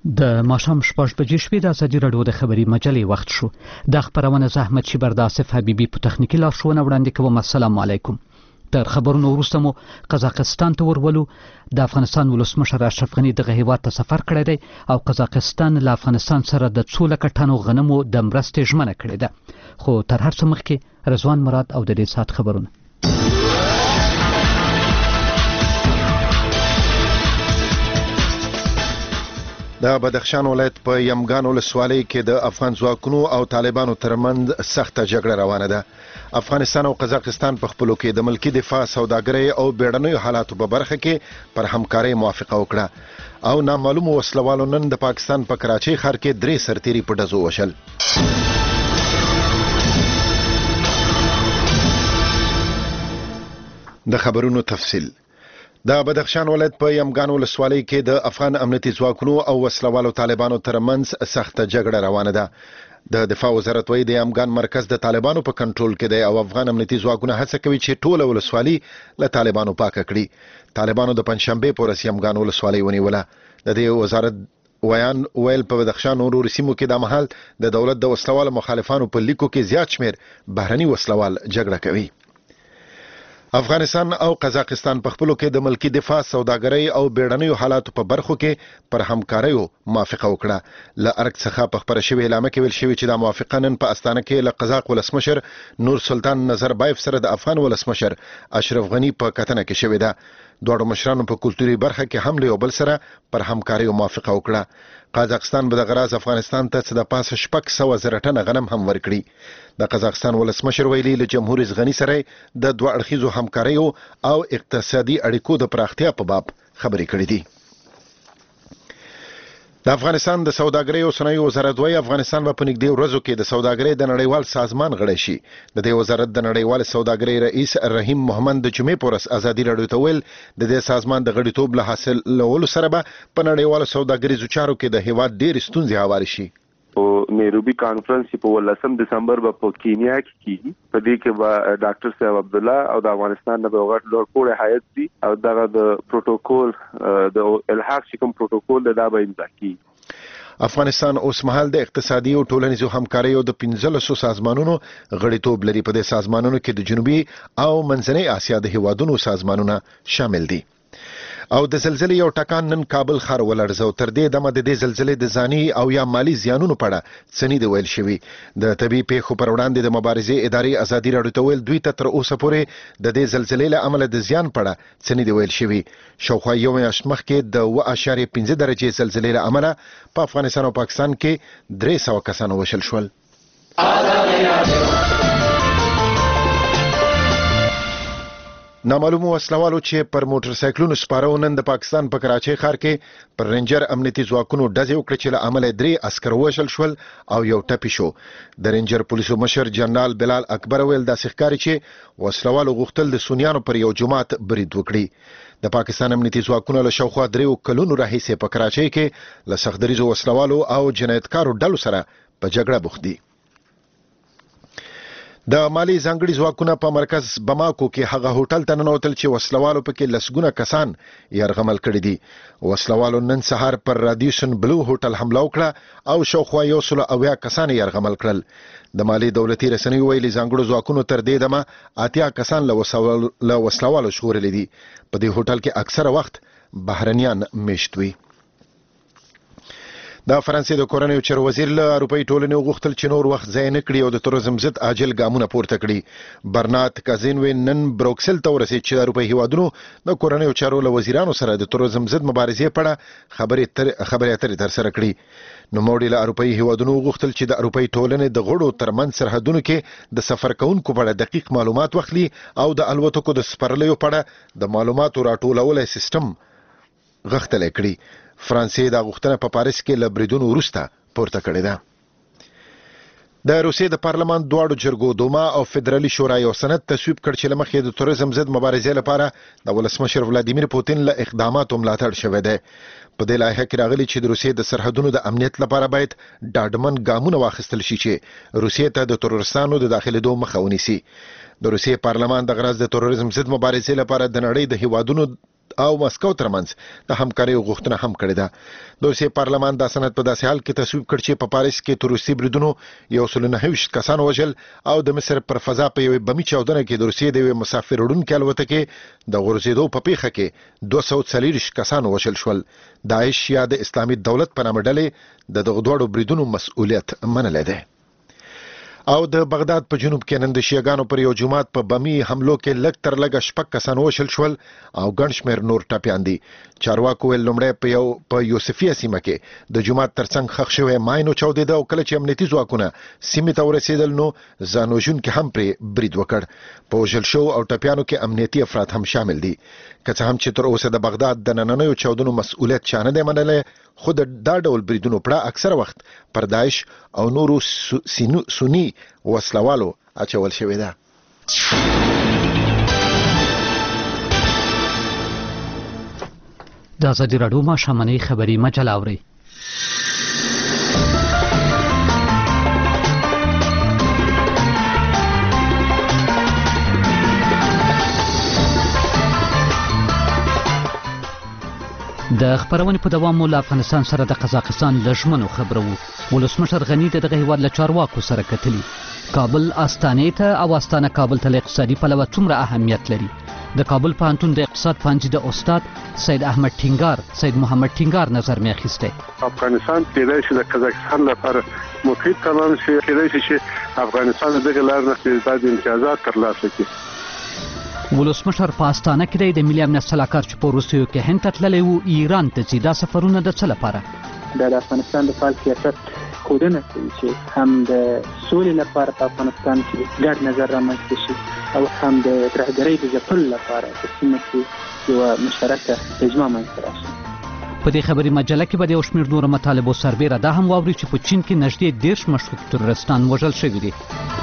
د ماښام 6 بجې شوې د ازادي راډیو د خبري مجلې وخت شو. د خبرونه زحمت شي برداسف حبيبي په تخنیکی لارښوونه وړاندې کوم. السلام علیکم. تر خبرونو وروسته مو قزاقستان ته ورولو. د افغانستان ولسمشر اشرف غنی دغه هیواد ته سفر کړی دی او قزاقستان له افغانستان سره د 2 لک ټنو غنمو د مرستې ژمنه کړې ده. خو تر هر څه مخکې رضوان مراد او د دې سات خبرونه. د بدخشان ولایت په یمګان ولسوالۍ کې د افغان ځواکونو او طالبانو ترمنځ سخته جګړه روانه ده. افغانستان او قزاقستان په خپلو کې د ملکی دفاع، سوداګرۍ او بیړنیو حالاتو په برخه کې پر همکارۍ موافقه وکړه او نامعلوم وسلوالو نن د پاکستان په کراچۍ ښار کې 3 سرتیري په ډزو وشل. د خبرونو تفصیل. د بدخشان ولایت په یمګان ولسوالۍ کې د افغان امنیتي ځواکونو او وسلوالو طالبانو ترمنځ سخته جګړه روانه ده. د دفاع وزارت وایي د یمګان مرکز د طالبانو په کنټرول کې دی او افغان امنیتي ځواکونه هڅه کوي چې ټوله ولسوالۍ له طالبانو پاکه کړي. طالبانو د پنځشنبه په ورځ یمګان ولسوالۍ ونیوله. د دې وزارت ویل په بدخشان او نورو سیمو کې د مهال د دولت د وسلوالو مخالفانو په لیکو کې زیات شمیر بهرني وسلوال جګړه کوي. افغانستان او قزاقستان په خپلو کې د ملکی دفاع، سوداګرۍ او بیړنیو حالاتو په برخو کې پر همکاریو موافقه وکړه. له ارګ څخه په خبره شوې اعلامیه کې ویل شوی چې د موافقه نن په استانه کې له قزاق ولسمشر نور سلطان نظربایف سره د افغان ولسمشر اشرف غنی په کتنه کې شوې ده. دوه مشرانو په کلتوري برخه کې هم له بل سره پر همکاریو موافقه وکړه. قزاقستان به د غراز افغانستان ته د پاسه 600,000 ټنه غنم هم ورکړي. د قزاقستان ولسمشر ویلي له جمهور رئیس غنی سره د دوه اړخیزو همکاریو او اقتصادي اړیکو د پراختیا په باب خبرې کړې دي. د افغانستان د سوداګرۍ او صنایعو وزارت وايي افغانستان په نږدې ورځو کې د سوداګرۍ د نړیوال سازمان غړی شي. د دې وزارت د نړیوال سوداګرۍ رئیس رحیم محمد د جمعې پر ورځ ازادي راډیو ته ویل د دې سازمان د غړیتوب له حاصلولو سره به په نړیوال سوداګریزو چارو کې د هیواد ډېر ستونزې هواري شي. نیروبی کانفرنس په 18 دسمبر په کینیا کې کیږي. په دې کې به ډاکټر صاحب عبد الله او د افغانستان د غړ لوړ هیئت دي او دغه د پروتوکول د الحاق کوم پروتوکول د به امضا کیږي. افغانستان اوس مهال د اقتصادي او ټولنیزو همکاریو د 15 سازمانونو غړیتوب لري. په دې سازمانونو کې د جنوبي او منځنۍ اسیا د هیوادونو سازمانونه شامل دي. او د زلزلې یو ټکان نن کابل ښار ولړزاو. تر دې دمه د دې زلزلې د ځاني او یا مالی زیانونو په اړه څه نه دی ویل شوی. د طبي پیښو پر وړاندې د مبارزې ادارې ازادي راډیو ته ویل دوی ته تر اوسه پورې د دې زلزلې له امله د زیان په اړه څه نه دی ویل شوی. شاوخوا یو میاشت مخکې د 1.5 درجې زلزلې له امله په افغانستان او پاکستان کې 300 کسان وشل شول. نامعلوم وسلوالو چې پر موټر سایکلونو سپارو نن د پاکستان په کراچۍ ښار کې پر رینجر امنیتي ځواکونو ډزې وکړې چې له امله 3 عسکر وشل شول او یو ټپي شو. د رینجر پولیسو مشر جنرال بلال اکبر ویل د ښکاری چې وسلوالو غوښتل د سونیانو پر یو جماعت برید وکړي. د پاکستان امنیتي ځواکونو له شاوخوا 3 کلونو راهیسې په کراچۍ کې له سختدریزو وسلوالو او جنایتکارو ډلو سره په جګړه بوخت دي. د مالی ځانګړي ځواکونه په مرکز بماکو کې هغه هوټل ته ننوتل چې وسلوالو پکې لسګونه کسان یرغمل کړي دي. وسلوالو نن سهار پر رادیشن بلو هوټل حمله وکړه او شاوخوا 180 کسان یرغمل کړل. د مالی دولتي رسنیو ویلي ځانګړو ځواکونو تر دې دمه 80 کسان له وسلوالو ژغورلي دي. په دې هوټل کې اکثره وخت بهرنیان میشت وي. د فرانسې د کورنیو چارو وزیر له اروپאי ټولنې وغوښتل چې نور وخت ضایع نه کړي او د تروریزم ضد عاجل ګامونه پورته کړي. برنارد کازینوی نن بروکسل ته ورسېد چې د اروپאי هیوادونو د کورنیو چارو له وزیرانو سره د تروریزم ضد مبارزې په اړه خبرې اترې ترسره کړي. نوموړي له اروپאי هیوادونو وغوښتل چې د اروپאי ټولنې د غړو ترمنځ سرحدونو کې د سفر کوونکو په اړه دقیق معلومات واخلي او د الوتکو د سپرلیو په اړه د معلوماتو راټولولو سیستم غښتلی کړي. فرانسې د غوښتنه په پاریس کې له بریدونو وروسته پورته کړې ده. د روسیې د پارلمان دواړو جرګو دوما او فدرالي شورا یو سند تصویب کړ چې لمخې د تروریزم ضد مبارزې لپاره د ولسمشر ولادیمیر پوتین له اقداماتو ملاتړ شوی دی. په دې لایحه کې راغلي چې د روسیې د سرحدونو د امنیت لپاره باید ډاډمن ګامونه واخیستل شي چې روسیې ته د تروریستانو د داخلېدو مخه ونیسي. د روسیې پارلمان د غرض د تروریزم ضد مبارزې لپاره د نړۍ د هیوادونو او مسکو ترمنځ د همکاري غوښتنه هم کړې ده. د روسیې پارلمان د سند په داسې حال کې تصویب کړ چې په پاریس کې تر روسي بریدونو 129 کسان وژل او د مصر پر فضا په یوه بمي چاودنه کې د روسیې د یوه مسافر وړونکي الوتکې د غورځېدو په پیښه کې 240 کسان وژل شول. داعش یا د اسلامي دولت په نامه ډلې د دغه دوړو بریدونو مسؤلیت منلی دی. او د بغداد په جنوب کې نن د شیعاګانو پر یو جماعت په بمي حملو کې لږ تر لږه 6 کسان وشل شول او ګڼ شمېر نور ټپیان دي. چارواکو ویل لومړی په یوسفیه سیمه کې د جماعت ترڅنګ ښخ شوی ماینو چاودېده او کله چې امنیتي ځواکونه سیمې ته ورسېدل نو ځانوژونکي هم پرې برید وکړ. په وژل شوو او ټپیانو کې امنیتي افراد هم شامل دي. که څه هم چې تر اوسه د بغداد د نننیو چاودنو مسؤلیت چا نه دی منلی، خو دا ډول بریدونو پړه اکثره وخت پر داعش او نورو سنی وسلوالو اچول شوې ده. د ازادي راډیو ماښامنۍ خبري مجله اورئ. د خبرونې په دوام له افغانستان سره د قزاقستان لژمنو خبرو. ولسمشر غنی دغه هیواد له چارواکو سره کتلی. کابل استانې ته او استانه کابل ته اقتصادي پلوه څومره اهمیت لري؟ د کابل پوهنتون د اقتصاد پوهنځي د استاد سید احمد ټینګار سید محمد ټینګار نظر مې اخیستی. افغانستان کېدای شي د قزاقستان لپاره مفید تمام شي، کېدای شي چې افغانستان دغه لار نه د امتیازات ترلاسه کړي. ولسمشر په استانه کې د ملي امنیت سلاکار چې په روسیو کې هند ته تللی و ایران ته ځي. دا سفرونه د څه لپاره؟ د افغانستان د فعال سیاست ښودنه کوي چې هم د سولې لپاره په افغانستان کې ګډ نظر رامنځته شي او هم د ترهګرۍ د ځپلو لپاره په سیمه کې یوه مشترکه اجماع منځته راشي. په دې خبري مجله کې به د یو شمېر نورو مطالبو سربیره دا هم واوري چې په چین کې نږدې 10 مشکوک تروریستان وژل شوي دي.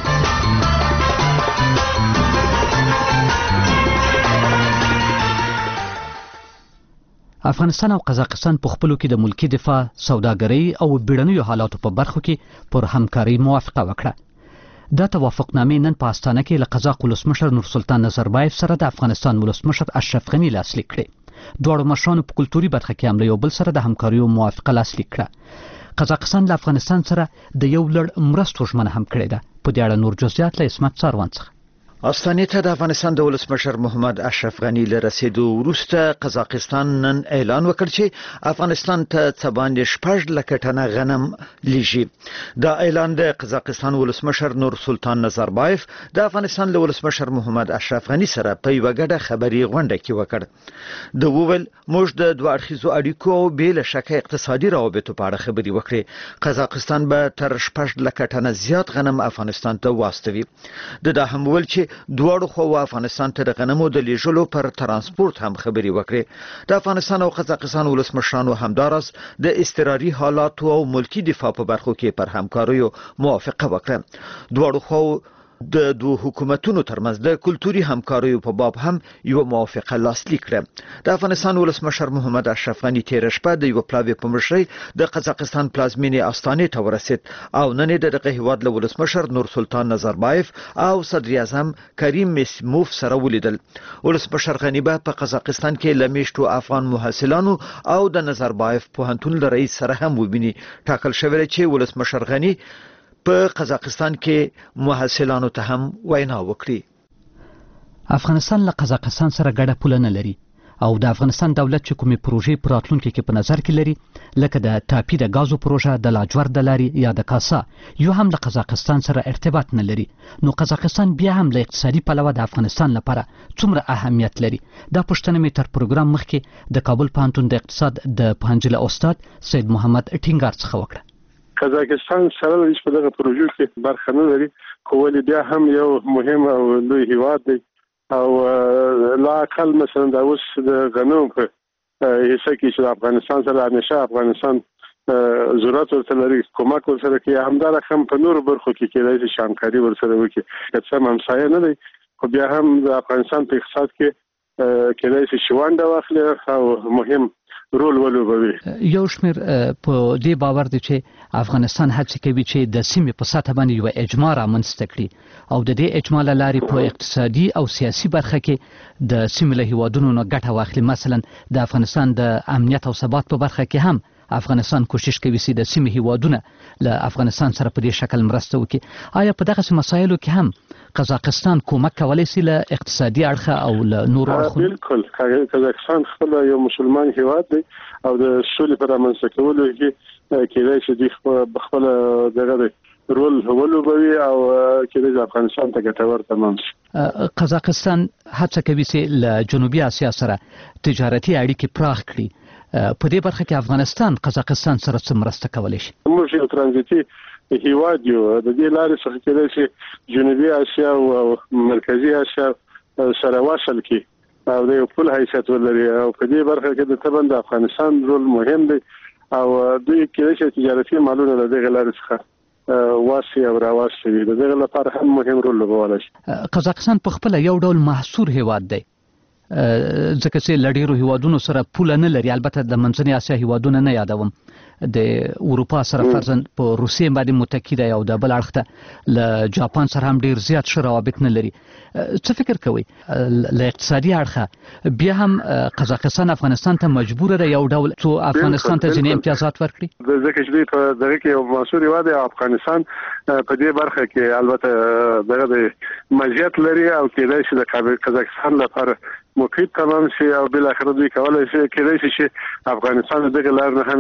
افغانستان او قزاقستان په خپلو کې د ملکی دفاع، سوداګرۍ او بیړنیو حالاتو په برخو کې پر همکارۍ موافقه وکړه. دا توافقنامې نن په استانه کې له قزاق ولسمشر نورسلطان نظربایف سره د افغانستان ولسمشر اشرف غني لاسلیک کړې. دواړو مشرانو په کلتوري برخه کې هم له یو بل سره د همکاریو موافقه لاسلیک کړه. قزاقستان له افغانستان سره د یو لړ مرستو ژمنه هم کړې ده. په دې اړه نور جزئیات له اسمت څاروان څخه. استانې ته د افغانستان د ولسمشر محمد اشرف غني له رسیدو وروسته قزاقستان نن اعلان وکړ چې افغانستان ته څه باندې 6 لکه ټنه غنم لیږي. دا اعلان د قزاقستان ولسمشر نورسلطان نظربایف د افغانستان له ولسمشر محمد اشرف غني سره په یوه ګډه خبري غونډه کې وکړ. د وویل موږ د دوه اړخیزو اړیکو او بې له شکه اقتصادي روابطو په اړه خبري وکړې. قزاقستان به تر 6 لکه ټنه زیات غنم افغانستان ته واستوي. دا هم ویل چې دواړو خو افغانستان ته د غنمو د لیږلو پر ترانسپورت هم خبري وکړي. د افغانستان او قزاقستان ولسمشرانو همدارس د اضطراري حالاتو او ملکی دفاع په برخو کې پر همکاریو موافقه وکړه. دواړو خو د دوه حکومتونو ترمنځ د کلتوري همکاریو په باب هم یو موافقه لاسلیک کړه. د افغانستان ولسمشر محمد اشرف غني تیر شپه د یو پلاوی په مشرۍ د قزاقستان پلازمینې استانې ته ورسید او نن د دغه هیواد له ولسمشر نورسلطان نظربایف او صدر اعظم کریم مسیموف سره ولیدل. ولسمشر غني په قزاقستان کې لمیشتو افغان محصلانو او د نظربایف پوهنتون له رئیس سره هم وبیني. ټاکل شوی چې ولسمشر غني په قزاقستان کې محصلانو ته هم وینا وکړي. افغانستان له قزاقستان سره ګډه پوله نه لري او د افغانستان دولت چې کومې پروژې په راتلونکي کې په نظر کې لري لکه د ټاپي د غازو پروژه، د لاجورد د لارې یا د کاسا یو هم له قزاقستان سره ارتباط نه لري. نو قزاقستان بیا هم له اقتصادي پلوه د افغانستان لپاره څومره اهمیت لري؟ دا پوښتنه مې تر پروګرام مخکې د کابل پوهنتون د اقتصاد د پوهنځي له استاد سید محمد ټینګار څخه وکړه. قزاقستان سره د په دغه پروژو کې برخه نه لري، خو ولې بیا هم یو مهم او لوی هیواد دی او لا اقل مثلا د اوس د غنمو په حصہ کې چې افغانستان سره همیشه افغانستان ضرورت ورته لري، کومک ورسره کوي. همدارنګه هم په نورو برخو کې کېدای شي همکاري ورسره وکړي. که څه همسایه نه دی خو بیا هم د افغانستان په اقتصاد کې کېدای شي شوانده واخلي او مهم رول ولوبوي. یو شمېر په دې باور دي چې افغانستان هڅه کوي چې د سیمې په سطح باندې یو اجماع رامنځته کړي او د دې اجماع له لارې په اقتصادي او سیاسي برخه کې د سیمې له هیوادونو نه ګټه واخلي. مثلا د افغانستان د امنیت او ثبات په برخه کې هم افغانستان کوشش کوي چې د سیمې هیوادونه له افغانستان سره په دې شکل مرسته وکړي. آیا په دغه مسایلو کې هم قزاقستان کومک کولی شي له اقتصادي اړخه او له نورو اړخونو؟ بالکل قزاقستان خپل یو مسلمان هیواد دی او د سولې په رامنځته کولو کې کېدای شي د خپل دغه رول ولوبوي او کېدای شي افغانستان ته ګټور تمام شي. قزاقستان هڅه کوي چې له جنوبي اسیا سره تجارتي اړیکې پراخ کړي. په دې برخه کې افغانستان قزاقستان سره څه مرسته کولی شي؟ موږ یو ترانزیتي هیواد یو، د دې لارې څخه کېدای شي جنوبي اسیا او مرکزي اسیا سره وصل کړي او د یو پل حیثیت ولري او په دې برخه کې د طبعا د افغانستان رول مهم دی او دوی کېدای شي تجارتي مالونه د دې لارې څخه واسي او راواسي د دې لپاره هم مهم رول لوبولی شي. قزاقستان په خپل یو ډول محصور هیواد دی ځکه چې لډیرو هیوادونو سره پوله نه لري. البته د منځنۍ اسیا هیوادونه نه یادوم، د اروپا سره فرضاً په روسیې باندې متکی دی او د بل اړخ ته له جاپان سره هم ډیر زیات ښه روابط نه لري. څه فکر کوئ له اقتصادي اړخه بیا هم قزاقستان افغانستان ته مجبور دی یو ډول څو افغانستان ته ځینې امتیازات ورکړي؟ ځکه چې په دغه کې یو محصور هیواد دی افغانستان په دې برخه کې البته دغه مزیت لري او کېدای شي د قزاقستان لپاره مفید تمام شي او بل اخر دوی کولای شي کېدای شي چې افغانستان دغه لار نه هم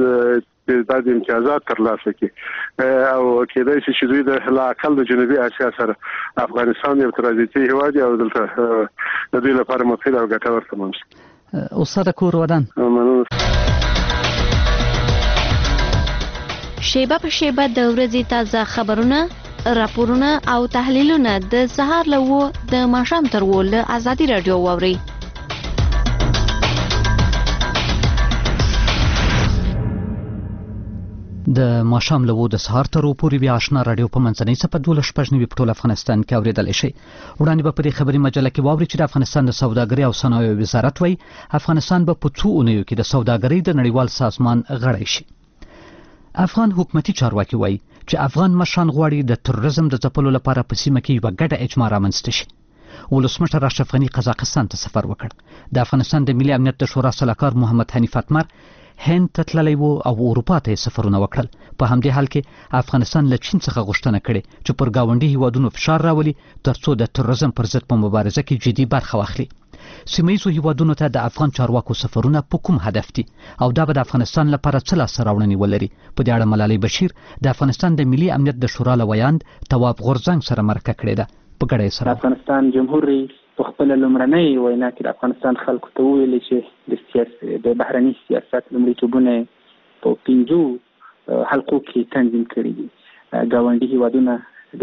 یو د امتیازات ترلاسه کړي او کېدای شي چې دوی د لاقل د جنوبي اسیا سره افغانستان یو ترانزیتي هیواد او دلته د دوی لپاره مفید او ګټور تمام شي. استاد کور ودان شیبه په شیبه د ورځې تازه خبرونه، راپورونه او تحلیلونه د سهار له 9 د ماښام تر 10 له ازادي رادیو واوري. د ماښام له 9 د سهار تر 10 پورې بیا آشنا رادیو په منځنۍ څپه 12 په ټول افغانستان کې اورېدلی شي. وړاندې به په دې خبري مجله کې واوري چې د افغانستان د سوداګرۍ او صنایعو وزارت وایي افغانستان به په څو اونیو کې د سوداګرۍ د نړیوال سازمان غړی شي. افغان حکومتي چارواکي وایي چې افغان مشران غواړي د تروریزم د ځپلو لپاره په سیمه کې یوه ګډه اجماع رامنځته شي. ولسمشر اشرف غني قزاقستان ته سفر وکړ. د افغانستان د ملي امنیت د شورا سلاکار محمد حنیف اتمر هند ته تللی و او اروپا ته سفرونه وکړل. په همدې حال کې افغانستان له چین څخه غوښتنه کړې چې پر ګاونډي هیوادونو فشار راولي ترڅو د تروریزم پر ضد په مبارزه کې جدي برخه واخلي. سیمه‌ییزو هیوادونو ته د افغان چارواکو سفرونه په کوم هدف دي او دا به د افغانستان لپاره څه لاسته راوړنې ولري؟ په دې اړه ملالۍ بشیر د افغانستان د ملي امنیت د شورا له ویاند تواب غورځنګ سره مرکه کړې ده. په ګډه سره افغانستان جمهور رئیس په خپل لومړنۍ وینا کې د افغانستان خلکو ته وویل چې د بهرني سیاست لومړیتوبونه په 5 حلقو کې تنظیم کړي دي. ګاونډي هیوادونه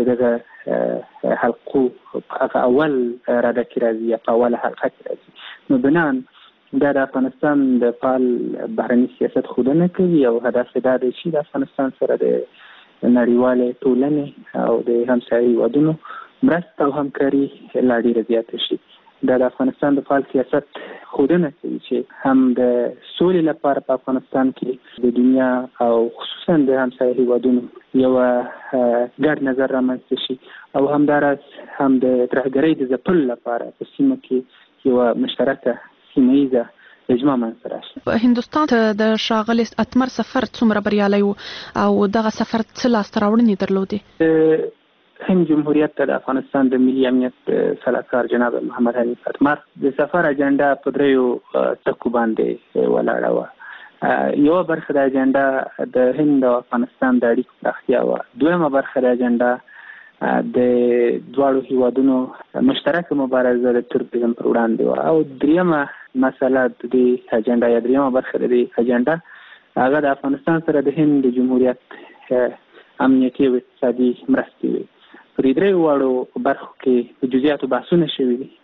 دغه حلقو په اول راده کې راځي، په اوله حلقه کې راځي. نو بنان دا د افغانستان د فعال بهرني سیاست ښودنه کوي او هدف دا دی چې د افغانستان سره د نړیوالې ټولنې او د همسایه هیوادونو مرسته او همکاري لا ډېره زیاته شي. دا د افغانستان د فعال سیاست ښودنه کوي چې هم د سولې لپاره په افغانستان کې د دنیا او خصوصا د همسایه هیوادونو یو ګډ نظر رامنځته شي او همداراز هم د ترهګرۍ د ځپلو لپاره په سیمه کې یو مشترکه سیمه‌ییزه اجماع منځته راشي. هندوستان ته د ښاغلي اتمر سفر څومره بریالی و او دغه سفر څه لاسته راوړنې درلودې؟ هند جمهوریت ته د افغانستان د ملي امنیت سلاکار جناب محمد حنیف اتمر د سفر اجنډا په 3 ټکو باندې ولاړه وه. یو برخه د اجنډا د هند او افغانستان د اړیکو پراختیا وه. دویمه برخه د اجنډا د دواړو هیوادونو مشترکه مبارزه د تروریزم پر وړاندې وه او دریمه مسله د دې اجنډا یا دریمه برخه د دې اجنډا هغه د افغانستان سره د هند جمهوریت امنیتي او اقتصادي مرستې وي. په دې 3 برخو کې په جزئیاتو بحثونه شوي دي.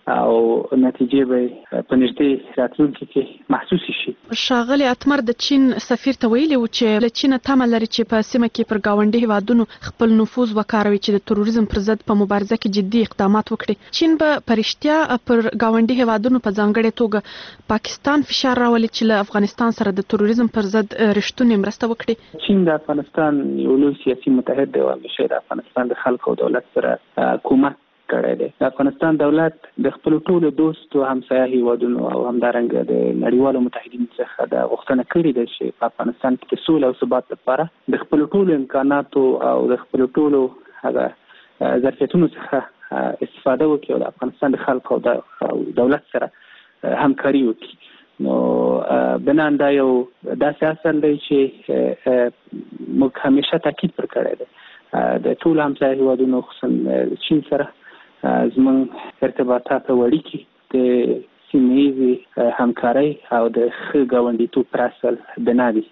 او نتیجې به په نږدې راتلونکي کې محسوس شي. ښاغلی اتمر د چین سفیر ته ویلي و چې له چین تمه لري چې په سیمه کې پر ګاونډي هیوادونو خپل نفوذ وکاروي چې د تروریزم پر ضد په مبارزه کې جدي اقدامات وکړي. چین به پرشتیا پر ګاونډي هیوادونو په ځانګړې توګه پاکستان فشار راولي چې له افغانستان سره د تروریزم پر ضد رښتونې مرسته وکړي. چین د افغانستان یو لوی سیاسي متحد دی او همیشه د افغانستان د خلکو او دولت سره کومک کړی دی. د افغانستان دولت د خپل ټولو دوستو همسایه هیوادونو او همدارنګه د نړیوالو متحدینو څخه د غوښتنه کړې ده چې په افغانستان کې د سولې او ثبات لپاره د خپل ټولو امکاناتو او د خپل ټولو هغه ظرفیتونو څخه استفاده وکړي او د افغانستان د خلکو او دولت سره همکاري وکړي. نو بنان دا یو داسې اصل دی چې موږ همیشه تاکید پر کړی دی د ټولو همسایه هیوادونو خصوصا چین سره زموږ ارتباطات او اړیکې د سیمه ییزې همکارۍ او د ښه ګاونډیتوب پر اصل بنا دي.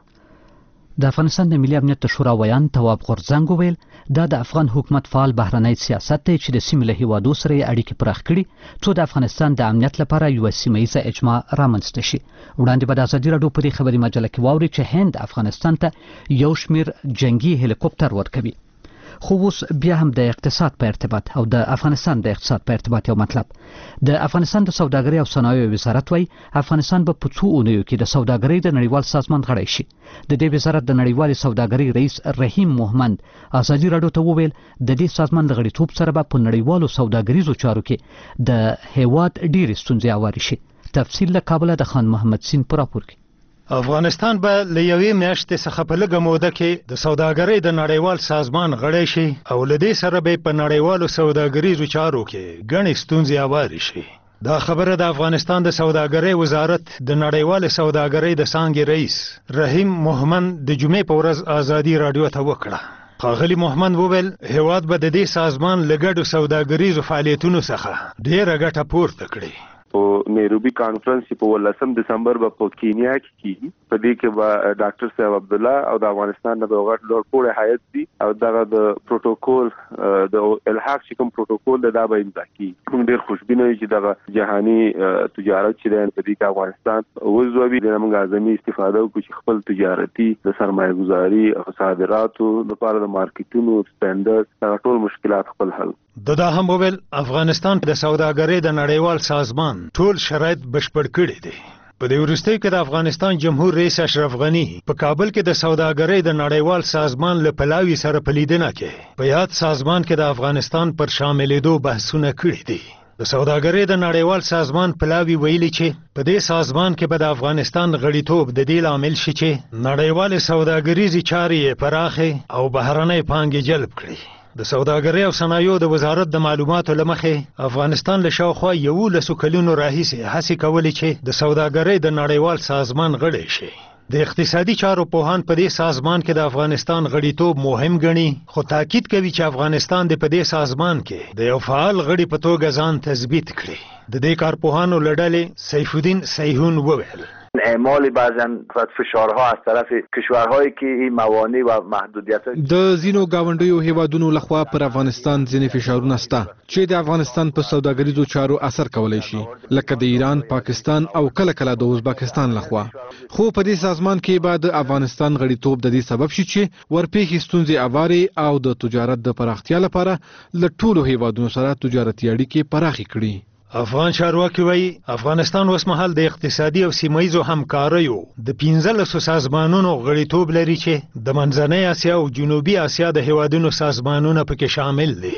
د افغانستان د ملي امنیت شورا ویان تواب غورځنګ وویل دا د افغان حکومت فعال بهرنی سیاست دی چې د سیمې له هیوادو سره اړیکې پراخ کړي څو د افغانستان د امنیت لپاره یو سیمه ییزه اجماع رامنځته شي. وړاندې به د ازادي راډیو په دې خبري مجله کې واوري چې هند افغانستان ته یو شمیر جنگي هلیکوپټر ورکوي. خو اوس بیا هم د اقتصاد په ارتباط او د افغانستان د اقتصاد په ارتباط یو مطلب. د افغانستان د سوداګرۍ او صنایعو وزارت وايي افغانستان به په څو اونیو کې د سوداګرۍ د نړیوال سازمان غړی شي. د دې وزارت د نړیوال سوداګرۍ رئیس رحیم محمد ازادي راډیو ته وویل د دې سازمان د غړیتوب سره به په نړیوالو سوداګریزو چارو کې د هیواد ډېرې ستونزې هوارې شي. تفصیل له کابل د خان محمد سین پر راپور کې. افغانستان به له یوې میاشتې څخه په لږه موده کې د سوداګرۍ د نړیوال سازمان غړی شي او له دې سره به په نړیوالو سوداګریزو چارو کې ګڼې ستونزې هوارې شي. دا خبره د افغانستان د سوداګرۍ وزارت د نړیوال سوداګرۍ د څانګې رئیس رحیم محمد د جمعې په ورځ ازادي راډیو ته وکړه. ښاغلي محمد وویل هیواد به د دې سازمان له ګډو سوداګریزو فعالیتونو څخه ډېره ګټه پورته کړي. په نیروبي کانفرنس په 18 دسمبر په کینیا کې کیږي. په دې کې به ډاکټر صاحب عبد الله او د افغانستان د غټ لوړ پوړی هیئت دي او دغه د پروتوکول د الحاق چې کوم پروتوکول دا به امضا کیږي. موږ ډېر خوشبینه یو چې دغه جهاني تجارت چې د په دې کې افغانستان وزوي د موږ اعظمي استفاده وکړو چې خپل تجارتي د سرمایه گذاري او صادراتو لپاره د مارکیټونو سټانډرډ ټول مشکلات خپل حل. دا هم وویل افغانستان د سوداګرۍ د نړیوال سازمان ټول شرایط بشپړ کړي دي. په دې وروستیو کې د افغانستان جمهور رئیس اشرف غنی په کابل کې د سوداګرۍ د نړیوال سازمان له پلاوي سره په لیدنه کې په یاد سازمان کې د افغانستان پر شاملېدو بحثونه کړي دي. د سوداګرۍ د نړیوال سازمان پلاوي ویلي چې په دې سازمان کې به د افغانستان غړیتوب د دې لامل شي چې نړیوال سوداګریزي چارې پراخه او بهرنۍ پانګې جلب کړي. د سوداګرۍ او صنایعو د وزارت د معلوماتو لمخې افغانستان له شاوخوا 11 کلونو راهیسې هڅې کولې چې د سوداګرۍ د نړیوال سازمان غړی شي. د اقتصادي چارو پوهان په دې سازمان کې د افغانستان غړیتوب مهم ګڼي خو تاکید کوي چې افغانستان د په دې سازمان کې د یو فعال غړي په توګه ځان تثبیت کړي. د دې کارپوهانو له ډلې سیفالدین سیحون وویل اعمال بعضاً فشارها از طرف کشورهایی که این موانع و محدودیت‌ها د زینو گاونډیو هیوادونو لخوا پر افغانستان ځینې فشارونه شته چې د افغانستان په سوداګریزو چارو اثر کولای شي لکه د ایران، پاکستان او کله کله د ازبکستان لخوا. خو په دې سازمان کې به د افغانستان غړیتوب د دې سبب شي چې ورپېښې ستونزې هوارې او د تجارت د پراختیا لپاره له ټولو هیوادونو سره تجارتي اړیکې پراخې کړي. افغان چارواکي وایي افغانستان اوس مهال د اقتصادي او سیمه‌ییزو همکاریو د 15 سازمانونو غړیتوب لري چې د منځنۍ اسیا او جنوبي اسیا د هیوادونو سازمانونه پکې شامل دي.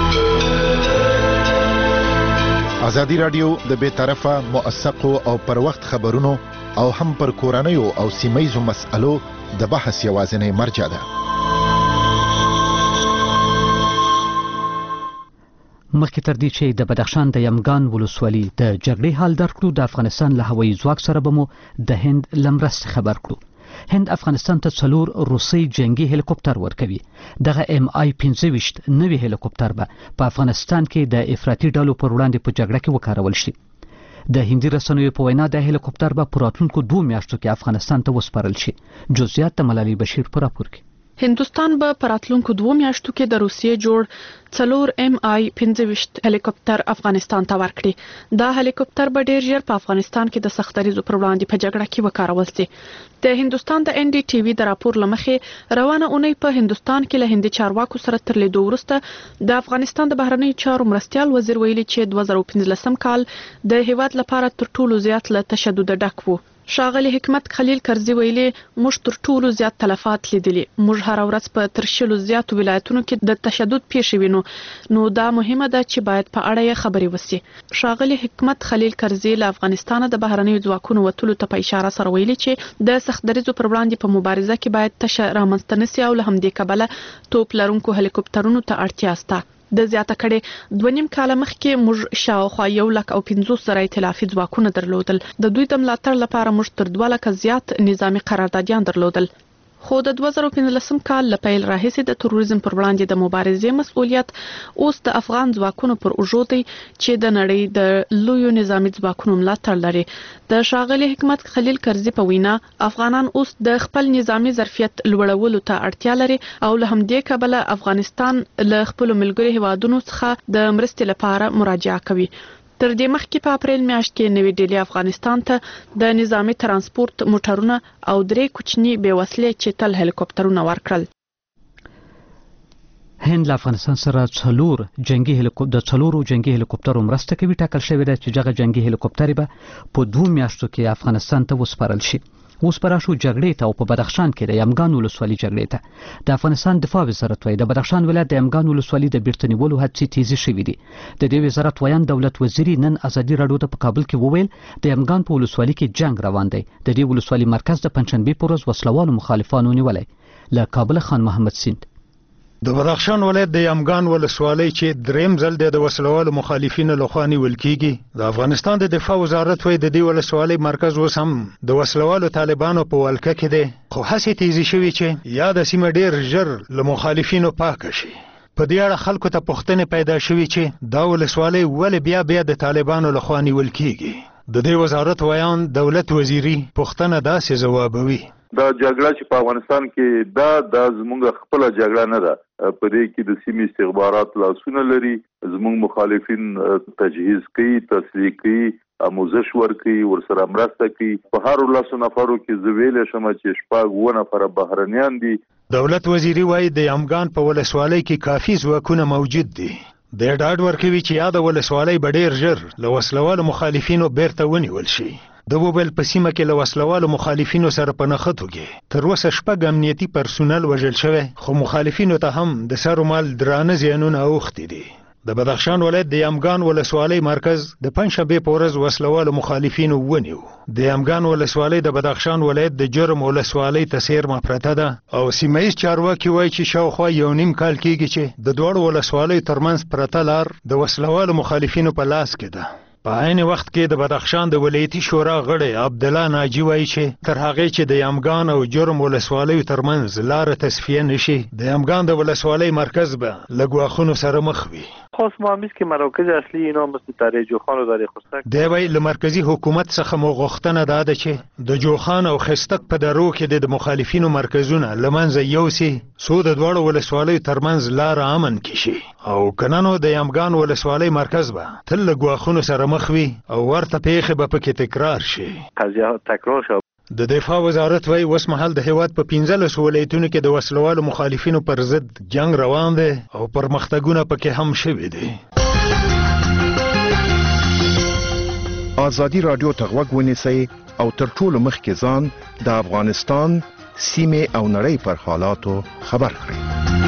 ازادي راډیو د بیطرفه موثقو او پر وخت خبرونو او هم پر کورنیو او سیمه‌ییزو مسألو د بحث یوازینی مرجع ده. مخکې تر دې چې د بدخشان د یمګان ولسوالۍ د جګړې حال درکړو د افغانستان له هوایي ځواک سره به مو د هند لمرستې خبر کړو. هند افغانستان ته 4 روسي جنگي هلیکوپټر ورکوي. دغه MI-25 نوي هلیکوپټر به په افغانستان کې د افراطي ډلو پر وړاندې په جګړه کې وکارول شي. د هندي رسنیو په وینا د هلیکوپټر به په راتلونکو 2 میاشتو کې افغانستان ته وسپارل شي. جزئیات د ملالۍ بشیر پر راپور کې. هندستان به پراتلونکو 2 میاشتو کې د روسیې جوړ 4 MI-25 هلیکوپټر افغانستان ته ورکړي. دا هلیکوپټر به ډیر ژر په افغانستان کې د سختریزو پر وړاندې په جګړه کې وکارول شي. د هندستان د NDTV د راپور لمخې روانه اونۍ په هندستان کې له هندي چارواکو سره تر لیدو وروسته د افغانستان د بهرنیو چارو مرستيال وزیر ویلي چې 2015 کال د هیواد لپاره تر ټولو زیات له تشدد ډک وو. ښاغلي حکمت خلیل کرزي ویلي موږ تر ټولو زیات تلفات لیدلي. موږ هر ورځ په تر شلو زیاتو ولایتونو کې د تشدد پیښې وینو، نو دا مهمه ده چې باید په اړه یې خبرې وشي. ښاغلي حکمت خلیل کرزي له افغانستان د بهرنیو ځواکونو وټولو ته په اشاره سره ویلي چې د سختدریزو پر وړاندې په مبارزه کې باید تشه رامنځته نشي او له همدې کبله توپ لرونکو هلیکوپټرونو ته اړتیا شته. د زیاته کړي 2.5 کال مخکې موږ شاوخوا 150,000 ائتلافي ځواکونه درلودل. د دوی د ملاتړ لپاره موږ تر 2 لک زیات نظامی قراردادیان درلودل. خو د 2015 کال له پیل راهیسې د تروریزم پر وړاندې د مبارزې مسؤلیت اوس د افغان ځواکونو پر اوږو دی چې د نړۍ د لویو نظامی ځواکونو ملاتړ لري. د ښاغلي حکمت خلیل کرزي په وینا افغانان اوس د خپل نظامی ظرفیت لوړولو ته اړتیا لري او له همدې کبله افغانستان له خپل ملګرو هیوادونو څخه د مرستې لپاره مراجعه کوي. تر دې مخکې په اپریل میاشت کې نوې ډیلی افغانستان ته د نظامی ترانسپورت موټرونه او 3 کوچني بې وسلې چټل هلیکوپټرونه ورکړل. هند له افغانستان سره 4 جنگي هلیکوپټرو مرسته کوي. ټاکل شوې ده چې دغه جنگي هلیکوپټر به په 2 میاشتو کې افغانستان ته وسپارل شي. اوس پر شو جګړې ته او په بدخشان کې د یمګان ولسوالۍ جګړې ته د افغانستان دفاع وزارت وايي د بدخشان ولایت د یمګان ولسوالۍ د بیرته نیولو هڅې تیزی شوې دي. د دې وزارت ویان دولت وزیر نن ازادي راډیو ته په کابل کې وویل د یمګان په ولسوالۍ کې جنگ روان دی. د دې ولسوالۍ مرکز د پنځشنبه پر ورځ وسلوالو مخالفانو نیولای. له کابل خان محمد سیند. د بدخشان ولایت د یمګان ولسوالۍ چې دریم ځل د وسلوالو مخالفینو لخوا نیول کیږي. د افغانستان د دفاع وزارت وايي د دې ولسوالۍ مرکز اوس هم د وسلوالو طالبانو په ولکه کې دی، خو هڅې تیزی شوي چې یا د سیمه ډیر ژر له مخالفینو پاک شي. په دې اړه خلکو ته پوښتنې پیدا شوي چې دا ولسوالۍ ولې بیا د طالبانو لخوا نیول کیږي. د دې وزارت ویان دولت وزیری پوښتنه داسې ځوابوي. دا جګړه چې په افغانستان کې دا زموږ خپل جګړه نه ده. په دې کې د سیمې استخبارات لاسونه لري. زموږ مخالفین تجهیز کوي، تسلیح کوي، آموزش ورکوي، ورسره مرسته کوي. په هر 10 نفرو کې زه ویلی شم چې 9 نفره بهرنیان دي. دولت وزیری وایي د یمګان په ولسوالۍ کې کافي ځواکونه موجود دي. د ډاډ ورکوي چې یاده ولسوالۍ به ډیر ژر له وسلوالو مخالفینو بیرته ونیول شي. د وبل په سیمه کې له وسلوالو مخالفینو سره په نښتو کې تر اوسه 6 امنیتي پرسونل وژل شوی، خو مخالفینو ته هم د سر و مال درانه زیانونه اوښتي دي. د بدخشان ولایت د یمګان ولسوالۍ مرکز د پنځشنبه په ورځ وسلوالو مخالفینو ونیو. د یمګان ولسوالۍ د بدخشان ولایت د جرم ولسوالۍ ته څیرمه پرته ده او سیمه ییز چارواکي وایي چې شاوخوا 1.5 کال کېږي چې د دوړو ولسوالیو ترمنځ پرته لار د وسلوالو مخالفینو په لاس کې ده. په عین وخت کې د بدخشان د ولایتي شورا غړی عبدالله ناجی وایي چې تر هغې چې د یمګان او جرم ولسوالیو ترمنځ لاره تصفیه نشي، د یمګان د ولسوالۍ مرکز به له ګواښونو سره مخ وي. خاص مهمیست که مراکز اصلی اینا مثل دره جوخان و دره خستک دی وی له مرکزی حکومت څخه مو غوښتنه ده چې د جوخان او خستک په درو کې د مخالفینو مرکزونه لمنځه یوسي څو د دوړو ولسوالیو ترمنځ لار امن کشي او کنانو د یمګان ولسوالۍ مرکز به تل له ګواښونو سره مخ وي او ورته پیښې به پکې تکرار شي. قضیه تکرار شو. د دفاع وزارت وايي اوس مهال د هیواد په 15 ولایتونو کې د وسلوالو مخالفینو پر ضد جنگ روان دی او پرمختګونه پکې هم شوي دي. ازادي رادیو ته غوږ ونیسئ او تر ټولو مخکې ځان د افغانستان سیمې او نړۍ پر حالاتو خبر کړئ.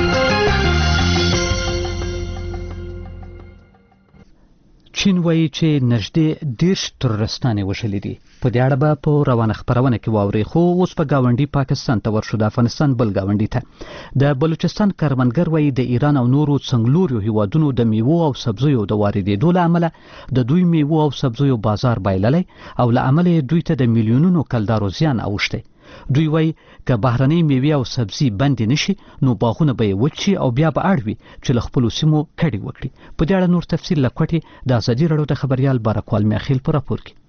چین وایي چې نږدې 10 ترورستانې وژلي دي. په دې اړه به په روانه خبرونه کې واورئ. خو اوس په گاونډي پاکستان ته ورشو. د افغانستان بل گاونډي ته د بلوچستان کروندګر وایي د ایران او نورو څنګلوريو هیوادونو د میوو او سبزیو د واردېدو له امله د دوی میوو او سبزیو بازار بایللی او له امله دوی ته د میلیونونو کلدارو زیان اوښتی. دوی وایي که بهرنۍ میوې او سبزي بندې نشي نو باغونه به یې وچ شي او بیا به اړ وي چې له خپلو سیمو کډې وکړي. په دې اړه نور تفصیل له کوټې د ازادي راډیو د خبریال بارکوال میاخیل په راپور کې.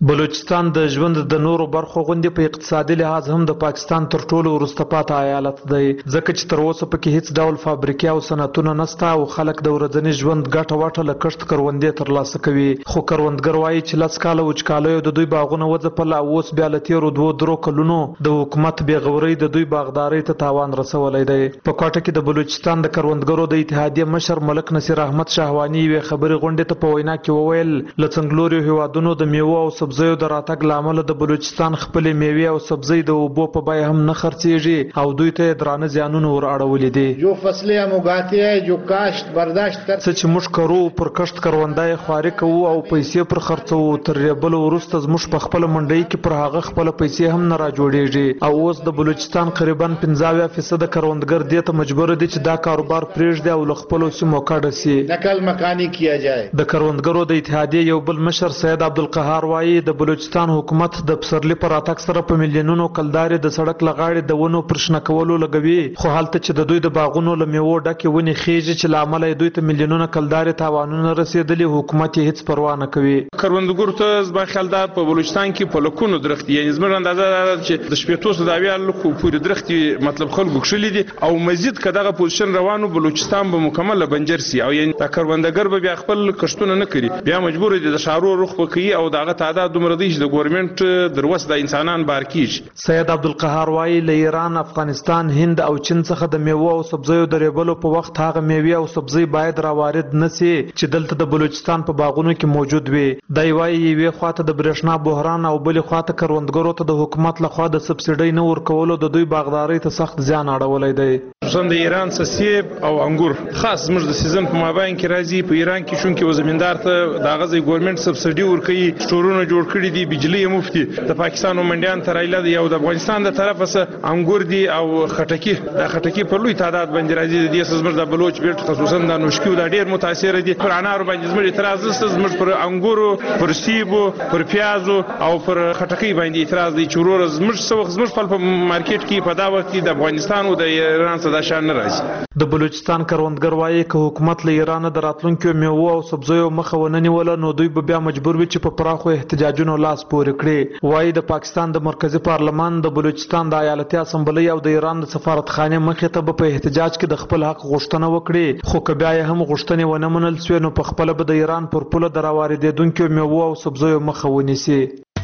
بلوچستان د ژوند د نورو برخو غوندې په اقتصادي لحاظ هم د پاکستان تر ټولو وروسته پاتې ایالت دی، ځکه چې تر اوسه پکې هیڅ ډول فابریکې او صنعتونه نشته او خلک د ورځني ژوند ګټه وټه له کښت کروندې ترلاسه کوي. خو کروندګر وایي چې 10 کاله وچکالیو د دوی باغونه وځپل او اوس بیا له تېرو 2 کلونو د حکومت بېغورۍ د دوی باغدارۍ ته تاوان رسولی دی. په کوټه کې د بلوچستان د کروندګرو د اتحادیې مشر ملک نصیر احمد شهواني یوې خبرې غونډې ته په وینا کې وویل له څنګلوریو هیوادونو د میوو او سبزیو د راتګ له امله د بلوچستان خپلې میوې او سبزۍ د اوبو په بیه هم نه خرڅېږي او دوی ته درانه زیانونه ور اړولي دي. جو فصلیں ہم اگاتے ہیں جو کاشت برداشت کر څه چې موږ کرو پر کښت کروندای خواري کوو او پیسې پر خرڅوو تر ریبل وروسته زموږ په خپل منډۍ کې پر هغه خپل پیسې هم نه را جوړېږي او اوس د بلوچستان قریبا 15% کروندګر دې ته مجبور دي چې دا کاروبار پرېږدي او له خپلو سیمو کډه سي. نقل مکانی کیا جائے. د کروندګرو د اتحادیې یو بل مشر سید عبدالقهار وایي د بلوچستان حکومت د پسرلي پر راتګ سره په میلیونونو کلدارې د سړک له غاړې د ونو پر شنه کولو لګوي، خو هلته چې د دوی د باغونو له میوو ډکې ونې خیږي چې له امله یې دوی ته میلیونونه کلدارې تاوانونه رسېدلي، حکومت یې هیڅ پروا نه کوي. کروندګرو ته زما خیال دا په بلوچستان کې په لکونو درختي، یعنې زموږ اندازه دا ده چې د 700 لکو پورې درختي مطلب خلکو کښلي دي او مزید که دغه پوزیشن روانو بلوچستان به مکمل بنجر سي او یعنې دا کروندګر به بیا خپل کښتونه نه کوي، بیا مجبور دي د ښارو رخ به کوي او دغه تعداد دومره دی چې د ګورنمنټ در وس د انسانان بار کیږي. سید عبدالقهار وایي له ایران، افغانستان، هند او چین څخه د میوو او سبزیو د ریبلو په وخت هغه میوې او سبزی باید راوارد نشي چې دلته د بلوچستان په باغونو کې موجود وي. دی وایي یوې خواته د برېښنا بحران او بلې خواته کروندګرو ته د حکومت لخوا د سبسیډۍ نه ورکولو د دوی باغدارۍ ته سخت زیان اړولی دی. خصوصا د ایران سیب او انګور خاص زموږ د سیزن په مابین کې راځي. په ایران کې چونکې و زمیندار ته د هغه ځای ګورنمنټ سبسیډي ورکوي، سټورونه جوړ کړي دي، بجلي یې مفتي، د پاکستان او منډیان ته رایله دی او د افغانستان د طرفه څه انګور دي او خټکي، دا خټکي په لوی تعداد باندې راځي. د دې زموږ د بلوچ بیلټ خصوصا د نوشکیو دا ډېر متاثر دي. پر انارو باندې زموږ اعتراض نشته، زموږ پر انګورو، پر سیبو، پر پیازو او پر خټکي باندې اعتراض دی چې ورور زموږ په مارکیټ کې په دا وخت کې د افغانستان او د ایران څخه دا شان نه راځي. د بلوچستان کروندګر وایي که حکومت له ایران د راتلونکو میوو او سبزیو مخه ونه نیوله نو دوی به بیا مجبور وي چې په پراخو احتجاجونو لاس پورې کړي. وایي د پاکستان د مرکزی پارلمان، د بلوچستان د ایالتي اسمبلی او د ایران د سفارتخانې مخې ته به په احتجاج کې د خپل حق غوښتنه وکړي، خو که بیا یې هم غوښتنې ونه منل سوې نو په خپله به د ایران پر پوله د راواردېدونکو میوو او سبزیو مخه ونیسي.